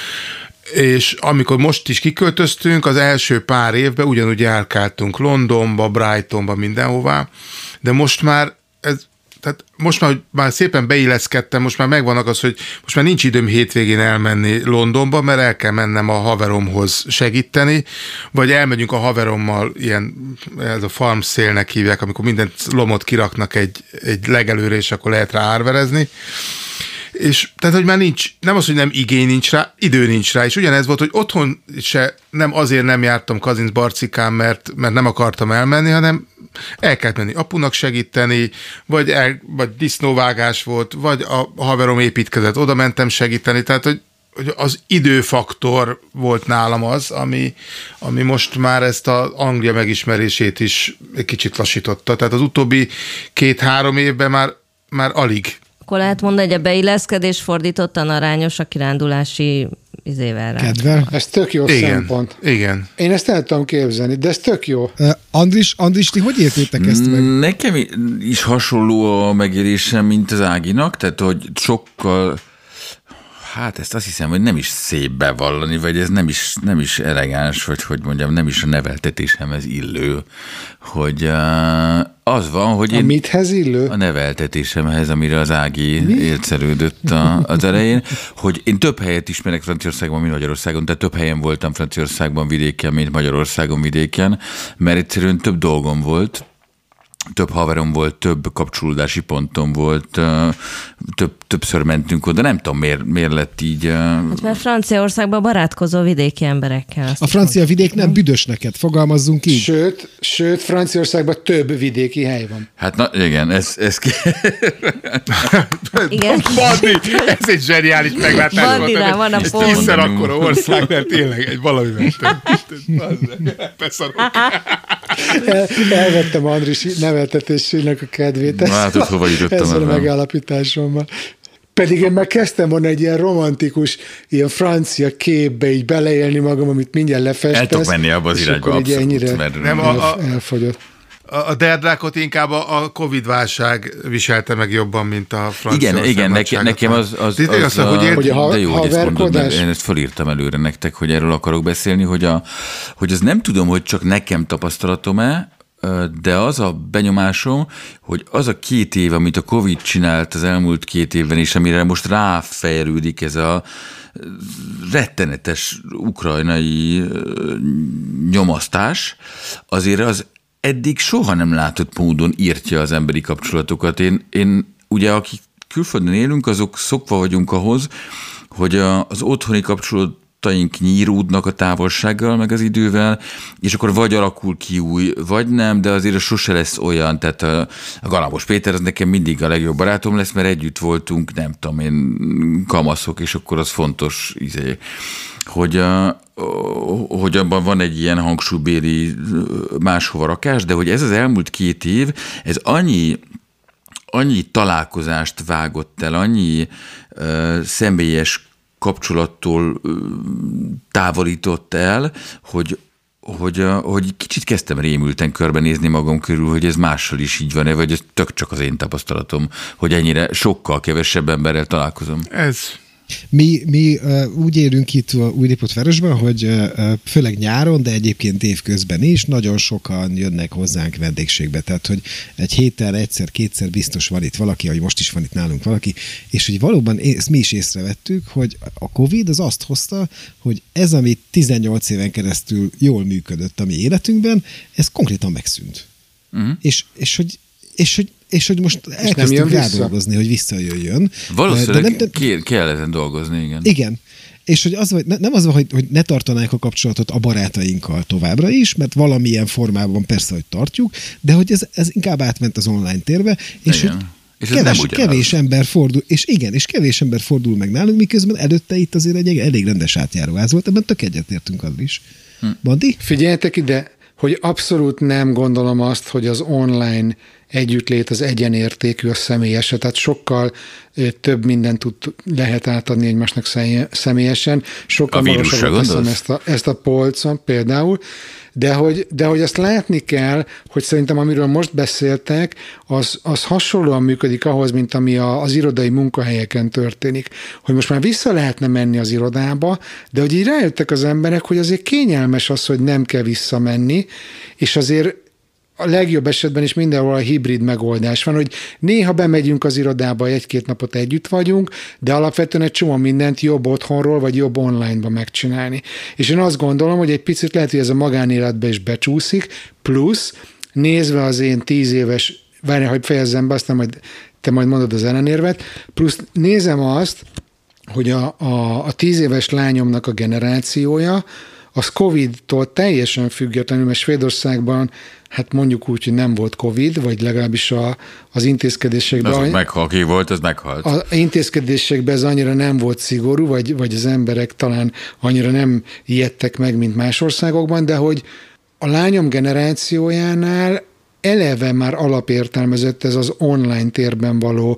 És amikor most is kiköltöztünk, az első pár évben ugyanúgy járkáltunk Londonba, Brightonba, mindenhová, de most már ez Tehát most már, hogy már szépen beilleszkedtem, most már megvannak az, hogy most már nincs időm hétvégén elmenni Londonba, mert el kell mennem a haveromhoz segíteni, vagy elmegyünk a haverommal, ilyen, ez a farm sale-nek hívják, amikor minden lomot kiraknak egy, egy legelőre, és akkor lehet rá árverezni. És tehát, hogy már nincs, nem az, hogy nem igény nincs rá, idő nincs rá, és ugyanez volt, hogy otthon se nem azért nem jártam Kazincbarcikán, mert, mert nem akartam elmenni, hanem el kellett menni apunak segíteni, vagy, el, vagy disznóvágás volt, vagy a haverom építkezett, oda mentem segíteni, tehát, hogy, hogy az időfaktor volt nálam az, ami, ami most már ezt az Anglia megismerését is egy kicsit lassította. Tehát az utóbbi két-három évben már, már alig. Akkor lehet mondani, hogy a beilleszkedés fordítottan arányos a kirándulási izével rá. Kedvel. Ez tök jó igen, szempont. Igen. Én ezt el tudom képzelni, de ez tök jó. Uh, Andris, Andris, ti hogy értétek ezt meg? Nekem is hasonló a megélésem, mint az Áginak, tehát hogy sokkal, hát ezt azt hiszem, hogy nem is szép bevallani, vagy ez nem is, nem is elegáns, vagy hogy mondjam, nem is a neveltetésemhez illő, hogy az van, hogy a én... mithez illő? A neveltetésemhez, amire az Ági értszerődött a, az elején, hogy én több helyet ismerek Franciaországban, mint Magyarországon, tehát több helyen voltam Franciaországban vidéken, mint Magyarországon vidéken, mert egyszerűen több dolgom volt, több haverom volt, több kapcsolódási pontom volt, több, többször mentünk oda, nem tudom, miért, miért lett így. Hát mert Franciaországban barátkozó vidéki emberekkel. A francia vidék nem büdös neked, fogalmazzunk így. Sőt, sőt, Franciaországban több vidéki hely van. Hát na, igen, ez, ez ki... Igen. Bandi, ez egy zseniális meglátás volt. Bandinál van a Ez pont. tízszer akkora ország, mert tényleg egy valami beszarok. El, elvettem Andris neveltetésének a kedvét. Látod, hova jutottam ezzel a ebben. megállapításommal. Pedig én már kezdtem volna egy ilyen romantikus, ilyen francia képbe így beleélni magam, amit mindjárt lefestesz. El tudok menni abba az irányba, abszolút, abszolút, mert nem, a, a, elfogyott. a derdrákot inkább a Covid-válság viselte meg jobban, mint a francia. Igen, igen, neke, nekem az, az, az, az a, hogy hogy a, de jó, hogy ezt mondod, mert én ezt felírtam előre nektek, hogy erről akarok beszélni, hogy, a, hogy az nem tudom, hogy csak nekem tapasztalatom-e, de az a benyomásom, hogy az a két év, amit a Covid csinált az elmúlt két évben, és amire most ráfejlődik ez a rettenetes ukrajnai nyomasztás, azért az eddig soha nem látott módon írtja az emberi kapcsolatokat. Én, én ugye, akik külföldön élünk, azok szokva vagyunk ahhoz, hogy a, az otthoni kapcsolataink nyíródnak a távolsággal, meg az idővel, és akkor vagy alakul ki új, vagy nem, de azért sose lesz olyan, tehát a, a Galambos Péter az nekem mindig a legjobb barátom lesz, mert együtt voltunk, nem tudom én, kamaszok, és akkor az fontos, izé, hogy, a, hogy abban van egy ilyen hangsúlybéli máshova rakás, de hogy ez az elmúlt két év, ez annyi, annyi találkozást vágott el, annyi uh, személyes kapcsolattól uh, távolított el, hogy Hogy, hogy kicsit kezdtem rémülten körbenézni magam körül, hogy ez mással is így van-e, vagy ez tök csak az én tapasztalatom, hogy ennyire sokkal kevesebb emberrel találkozom. Ez... Mi, mi uh, úgy élünk itt Újlipótvárosban, hogy uh, főleg nyáron, de egyébként évközben is nagyon sokan jönnek hozzánk vendégségbe. Tehát, hogy egy héten egyszer-kétszer biztos van itt valaki, ahogy most is van itt nálunk valaki, és hogy valóban ezt mi is észrevettük, hogy a Covid az azt hozta, hogy ez, ami tizennyolc éven keresztül jól működött a mi életünkben, ez konkrétan megszűnt. Uh-huh. És, és, hogy, és hogy És hogy most elkezdtünk rádolgozni, hogy visszajöjjön. Valószínűleg nem, nem, kell ezen dolgozni, igen. Igen. És hogy az, nem az, hogy, hogy ne tartanánk a kapcsolatot a barátainkkal továbbra is, mert valamilyen formában persze, hogy tartjuk, de hogy ez, ez inkább átment az online térbe, és igen. hogy és keves, kevés ember fordul, és igen, és kevés ember fordul meg nálunk, miközben előtte itt azért egy elég rendes átjáróház volt, ebben tök egyetértünk az is. Hm. Bandi? Figyeljetek ide, hogy abszolút nem gondolom azt, hogy az online együttlét az egyenértékű a személyesen, tehát sokkal több mindent tud, lehet átadni egymásnak személyesen, sokkal magasabbra teszem ezt a, ezt a polcon például, de hogy, de hogy azt látni kell, hogy szerintem amiről most beszéltek, az, az hasonlóan működik ahhoz, mint ami a, az irodai munkahelyeken történik. Hogy most már vissza lehetne menni az irodába, de hogy így rájöttek az emberek, hogy azért kényelmes az, hogy nem kell visszamenni, és azért a legjobb esetben is mindenhol a hibrid megoldás van, hogy néha bemegyünk az irodába, egy-két napot együtt vagyunk, de alapvetően egy csomó mindent jobb otthonról, vagy jobb online-ba megcsinálni. És én azt gondolom, hogy egy picit lehet, hogy ez a magánéletbe is becsúszik, plusz nézve az én tíz éves, várjál, hogy fejezzem be, aztán majd te majd mondod az ellenérvet, plusz nézem azt, hogy a, a, a tíz éves lányomnak a generációja, az Covid-tól teljesen függetlenül, mert Svédországban hát mondjuk úgy, hogy nem volt Covid, vagy legalábbis a, az intézkedésekben... Az meghal, ki volt, az meghalt. Az intézkedésekben ez annyira nem volt szigorú, vagy, vagy az emberek talán annyira nem ijedtek meg, mint más országokban, de hogy a lányom generációjánál eleve már alapértelmezett ez az online térben való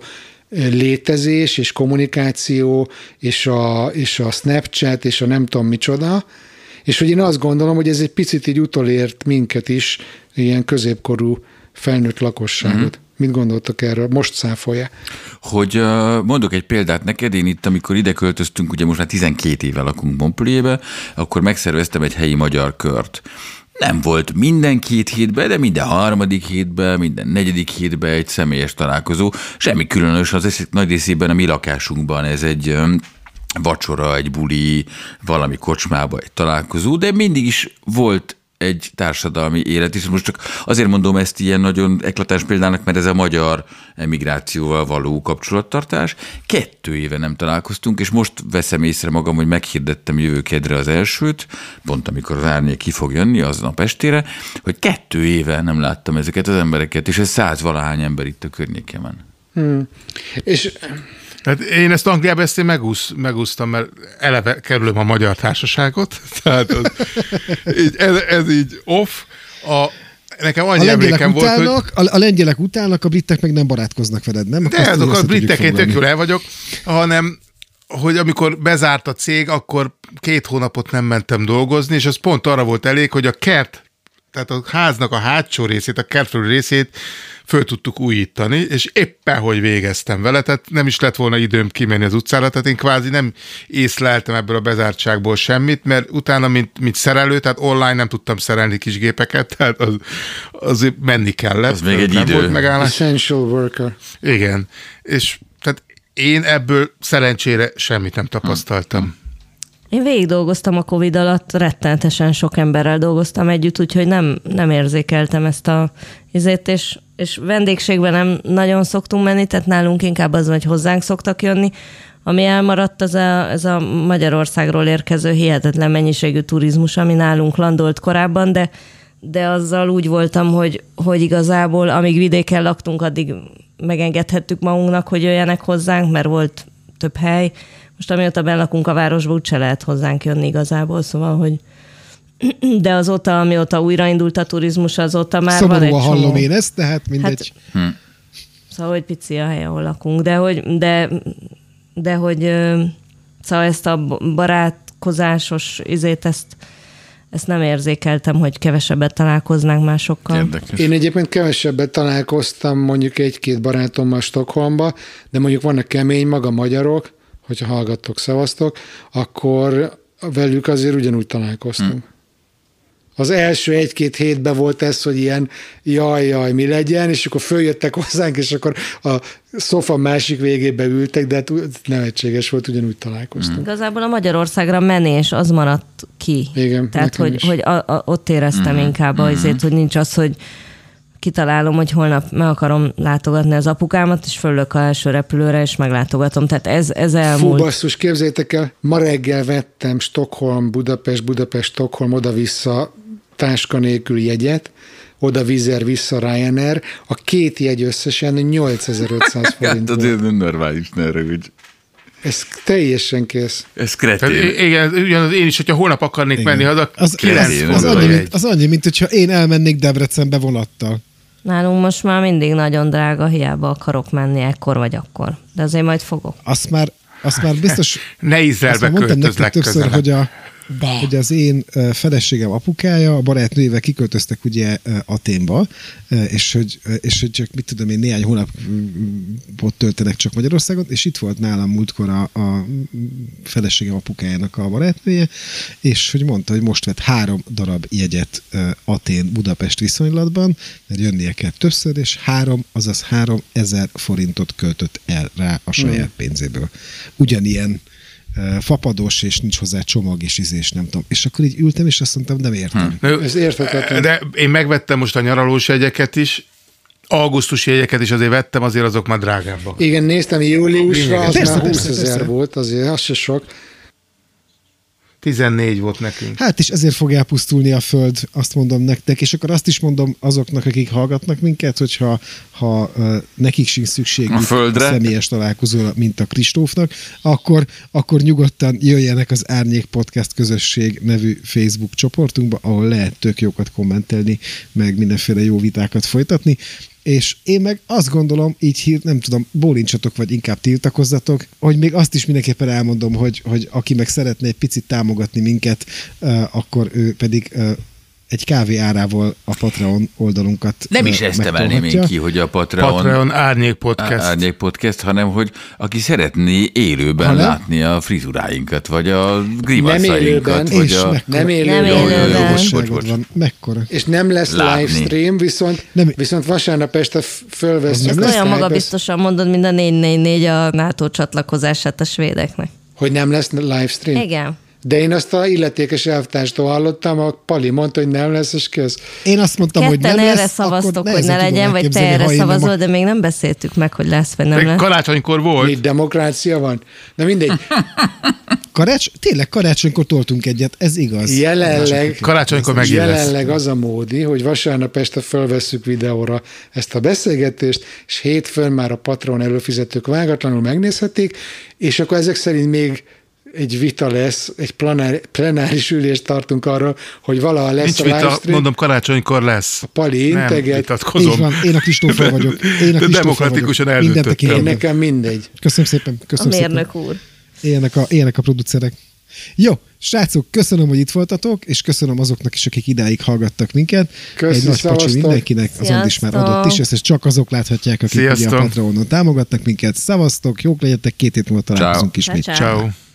létezés és kommunikáció, és a, és a Snapchat, és a nem tudom micsoda, és hogy én azt gondolom, hogy ez egy picit így utolért minket is, ilyen középkorú felnőtt lakosságot. Mm-hmm. Mit gondoltak erről? Most száfolja. Hogy mondok egy példát neked, én itt, amikor ide költöztünk, ugye most már tizenkét éve lakunk Montpellierbe, akkor megszerveztem egy helyi magyar kört. Nem volt minden két hétben, de minden harmadik hétben, minden negyedik hétben egy személyes találkozó. Semmi különös, az nagy részében a mi lakásunkban ez egy vacsora, egy buli, valami kocsmába, egy találkozó, de mindig is volt egy társadalmi élet, és most csak azért mondom ezt ilyen nagyon eklatáns példának, mert ez a magyar emigrációval való kapcsolattartás. Kettő éve nem találkoztunk, és most veszem észre magam, hogy meghirdettem jövő kedre az elsőt, pont amikor az árnyék ki fog jönni, aznap estére, hogy kettő éve nem láttam ezeket az embereket, és ez száz valahány ember itt a környékemen. Hmm. És... Hát én ezt Angliában ezt én megúsz, megúsztam, mert eleve kerülöm a magyar társaságot, tehát az, így, ez, ez így off. A, nekem annyi emlékem volt, utálnak, hogy... A, a lengyelek utálnak, a britek meg nem barátkoznak veled, nem? De azok a britek, én tök jól el vagyok, hanem hogy amikor bezárt a cég, akkor két hónapot nem mentem dolgozni, és az pont arra volt elég, hogy a kert tehát a háznak a hátsó részét, a kertfelüli részét föl tudtuk újítani, és éppen hogy végeztem vele, tehát nem is lett volna időm kimenni az utcára, tehát én kvázi nem észleltem ebből a bezártságból semmit, mert utána, mint, mint szerelő, tehát online nem tudtam szerelni kis gépeket, tehát az, azért menni kellett. Az még egy nem idő. volt megállás. Essential worker. Igen, és tehát én ebből szerencsére semmit nem tapasztaltam. Én végig dolgoztam a Covid alatt, rettenetesen sok emberrel dolgoztam együtt, úgyhogy nem, nem érzékeltem ezt a izét, és, és vendégségben nem nagyon szoktunk menni, tehát nálunk inkább az, hogy hozzánk szoktak jönni. Ami elmaradt, az a, ez a Magyarországról érkező hihetetlen mennyiségű turizmus, ami nálunk landolt korábban, de, de azzal úgy voltam, hogy, hogy igazából amíg vidéken laktunk, addig megengedhettük magunknak, hogy jöjjenek hozzánk, mert volt több hely. Most amióta benn lakunk a városba, úgyse lehet hozzánk jönni igazából, szóval, hogy de azóta, amióta újraindult a turizmus, azóta már Szomorúan van egy csomó. hallom én ezt, tehát mindegy. Hm. Szóval, hogy pici a hely, ahol lakunk, de hogy, de, de hogy szóval ezt a barátkozásos izét, ezt, ezt nem érzékeltem, hogy kevesebbet találkoznánk másokkal. Érdekes. Én egyébként kevesebbet találkoztam mondjuk egy-két barátommal Stockholmba, de mondjuk vannak kemény maga magyarok, hogyha hallgattok, szavaztok, akkor velük azért ugyanúgy találkoztunk. Hmm. Az első egy-két hétben volt ez, hogy ilyen jaj, jaj, mi legyen, és akkor följöttek hozzánk, és akkor a szofa másik végébe ültek, de hát nevetséges volt, ugyanúgy találkoztunk. Hmm. Igazából a Magyarországra menés, az maradt ki. Igen, tehát, hogy, hogy a, a, ott éreztem hmm. inkább Hmm. azért, hogy nincs az, hogy kitalálom, hogy holnap meg akarom látogatni az apukámat, és fölök a első repülőre, és meglátogatom. Tehát ez, ez elmúlt. Fú, basszus, képzeljétek el, ma reggel vettem Stockholm, Budapest, Budapest, Stockholm, oda-vissza táska nélkül jegyet, oda Vizer, vissza Ryanair, a két jegy összesen nyolcezer-ötszáz forint Hát, volt. nem normális, ne rövidj. Ez teljesen kész. Ez kretén. Tehát, igen, ugyanaz én is, hogyha holnap akarnék Igen. menni haza, Az, kilenc az, font az, a annyi, jegy. mint, az annyi, mint hogyha én elmennék Debrecenbe vonattal. Nálunk most már mindig nagyon drága, hiába akarok menni ekkor vagy akkor. De azért majd fogok. Azt már, azt már biztos... Ne azt Izraelbe már mondtam költöz nektek többször, legközelebb. hogy, a, hogy az én ö, feleségem apukája, a barátnőjével kiköltöztek ugye ö, Athénba, ö, és hogy, ö, és hogy csak mit tudom én, néhány hónapot töltenek csak Magyarországon, és itt volt nálam múltkor a, a feleségem apukájának a barátnője, és hogy mondta, hogy most vett három darab jegyet ö, Athén-Budapest viszonylatban, mert jönnie kell többször, és három, azaz három ezer forintot költött el rá a saját pénzéből. Ugyanilyen fapados, és nincs hozzá csomag, és ízés, nem tudom. És akkor így ültem, és azt mondtam, nem értem. Hm. Ez érthetetlen. De én megvettem most a nyaralós jegyeket is, augusztusi jegyeket is azért vettem, azért azok már drágábbak. Igen, néztem júliusra, az Persze, már persze, húszezer persze. volt, azért az se sok. tizennégy volt nekünk. Hát is ezért fog elpusztulni a föld, azt mondom nektek, és akkor azt is mondom azoknak, akik hallgatnak minket, hogyha ha, uh, nekik sincs szükségük A földre. személyes találkozóra, mint a Kristófnak, akkor, akkor nyugodtan jöjjenek az Árnyék Podcast közösség nevű Facebook csoportunkba, ahol lehet tök jókat kommentelni, meg mindenféle jó vitákat folytatni. És én meg azt gondolom, így hír, nem tudom, bólincsatok, vagy inkább tiltakozzatok, hogy még azt is mindenképpen elmondom, hogy, hogy aki meg szeretne egy picit támogatni minket, uh, akkor ő pedig uh, egy kávé árával a Patreon oldalunkat Nem uh, is ezt emelném megtolhatja. én ki, hogy a Patreon, Patreon Árnyék Podcast. Árnyék Podcast, hanem hogy aki szeretné élőben Ha nem? látni a frizuráinkat, vagy a Nem grimaszainkat, élőben. vagy És a... mekkora, Nem élőben. Nem élőben. Jó, bocs, bocs, bocs. van. Mekkora. És nem lesz Látni. livestream, viszont, Nem. viszont vasárnap este f- fölveszünk. Az Ezt nem a olyan Skype-ezt, magabiztosan mondod, mint a négy négy négy a NATO csatlakozását a svédeknek. hogy nem lesz livestream. Igen. De én azt a illetékes elvtárstól hallottam, a Pali mondta, hogy nem lesz, és kész. Én azt mondtam, hogy Ketten nem erre lesz, szavaztok, akkor hogy ne nehezen tudom legyen, vagy te elképzelni, erre ha én nem szavazol, a- de még nem beszéltük meg, hogy lesz, vagy nem De lesz. karácsonykor volt. Itt demokrácia van. Na mindegy. Karács... Tényleg karácsonykor toltunk egyet, ez igaz. Jelenleg, Karácsonykor megint lesz. jelenleg az a módi, hogy vasárnap este fölvesszük videóra ezt a beszélgetést, és hétfőn már a Patreon előfizetők vágatlanul megnézhetik, és akkor ezek szerint még egy vita lesz, egy planár, plenáris ülést tartunk arra, hogy valaha lesz Nincs a vita, livestream. mondom, karácsonykor lesz. A Pali Nem integet. vitatkozom. Így van, én a Kristóffal vagyok. Én a De Kristóffal demokratikusan vagyok. Mindent eldöntöttem. Én tekintetben. nekem mindegy. Köszönöm szépen. A Köszönöm szépen. mérnök úr. Éljenek a, éljenek a producerek. Jó, srácok, köszönöm, hogy itt voltatok, és köszönöm azoknak is, akik idáig hallgattak minket. Köszi, egy nagy szavaztok. pacsi mindenkinek, az Andis már adott is, ezt csak azok láthatják, akik ugye a Patreonon támogatnak minket. Szavaztok, jók legyetek, két hét múlva találkozunk ismét. Ciao.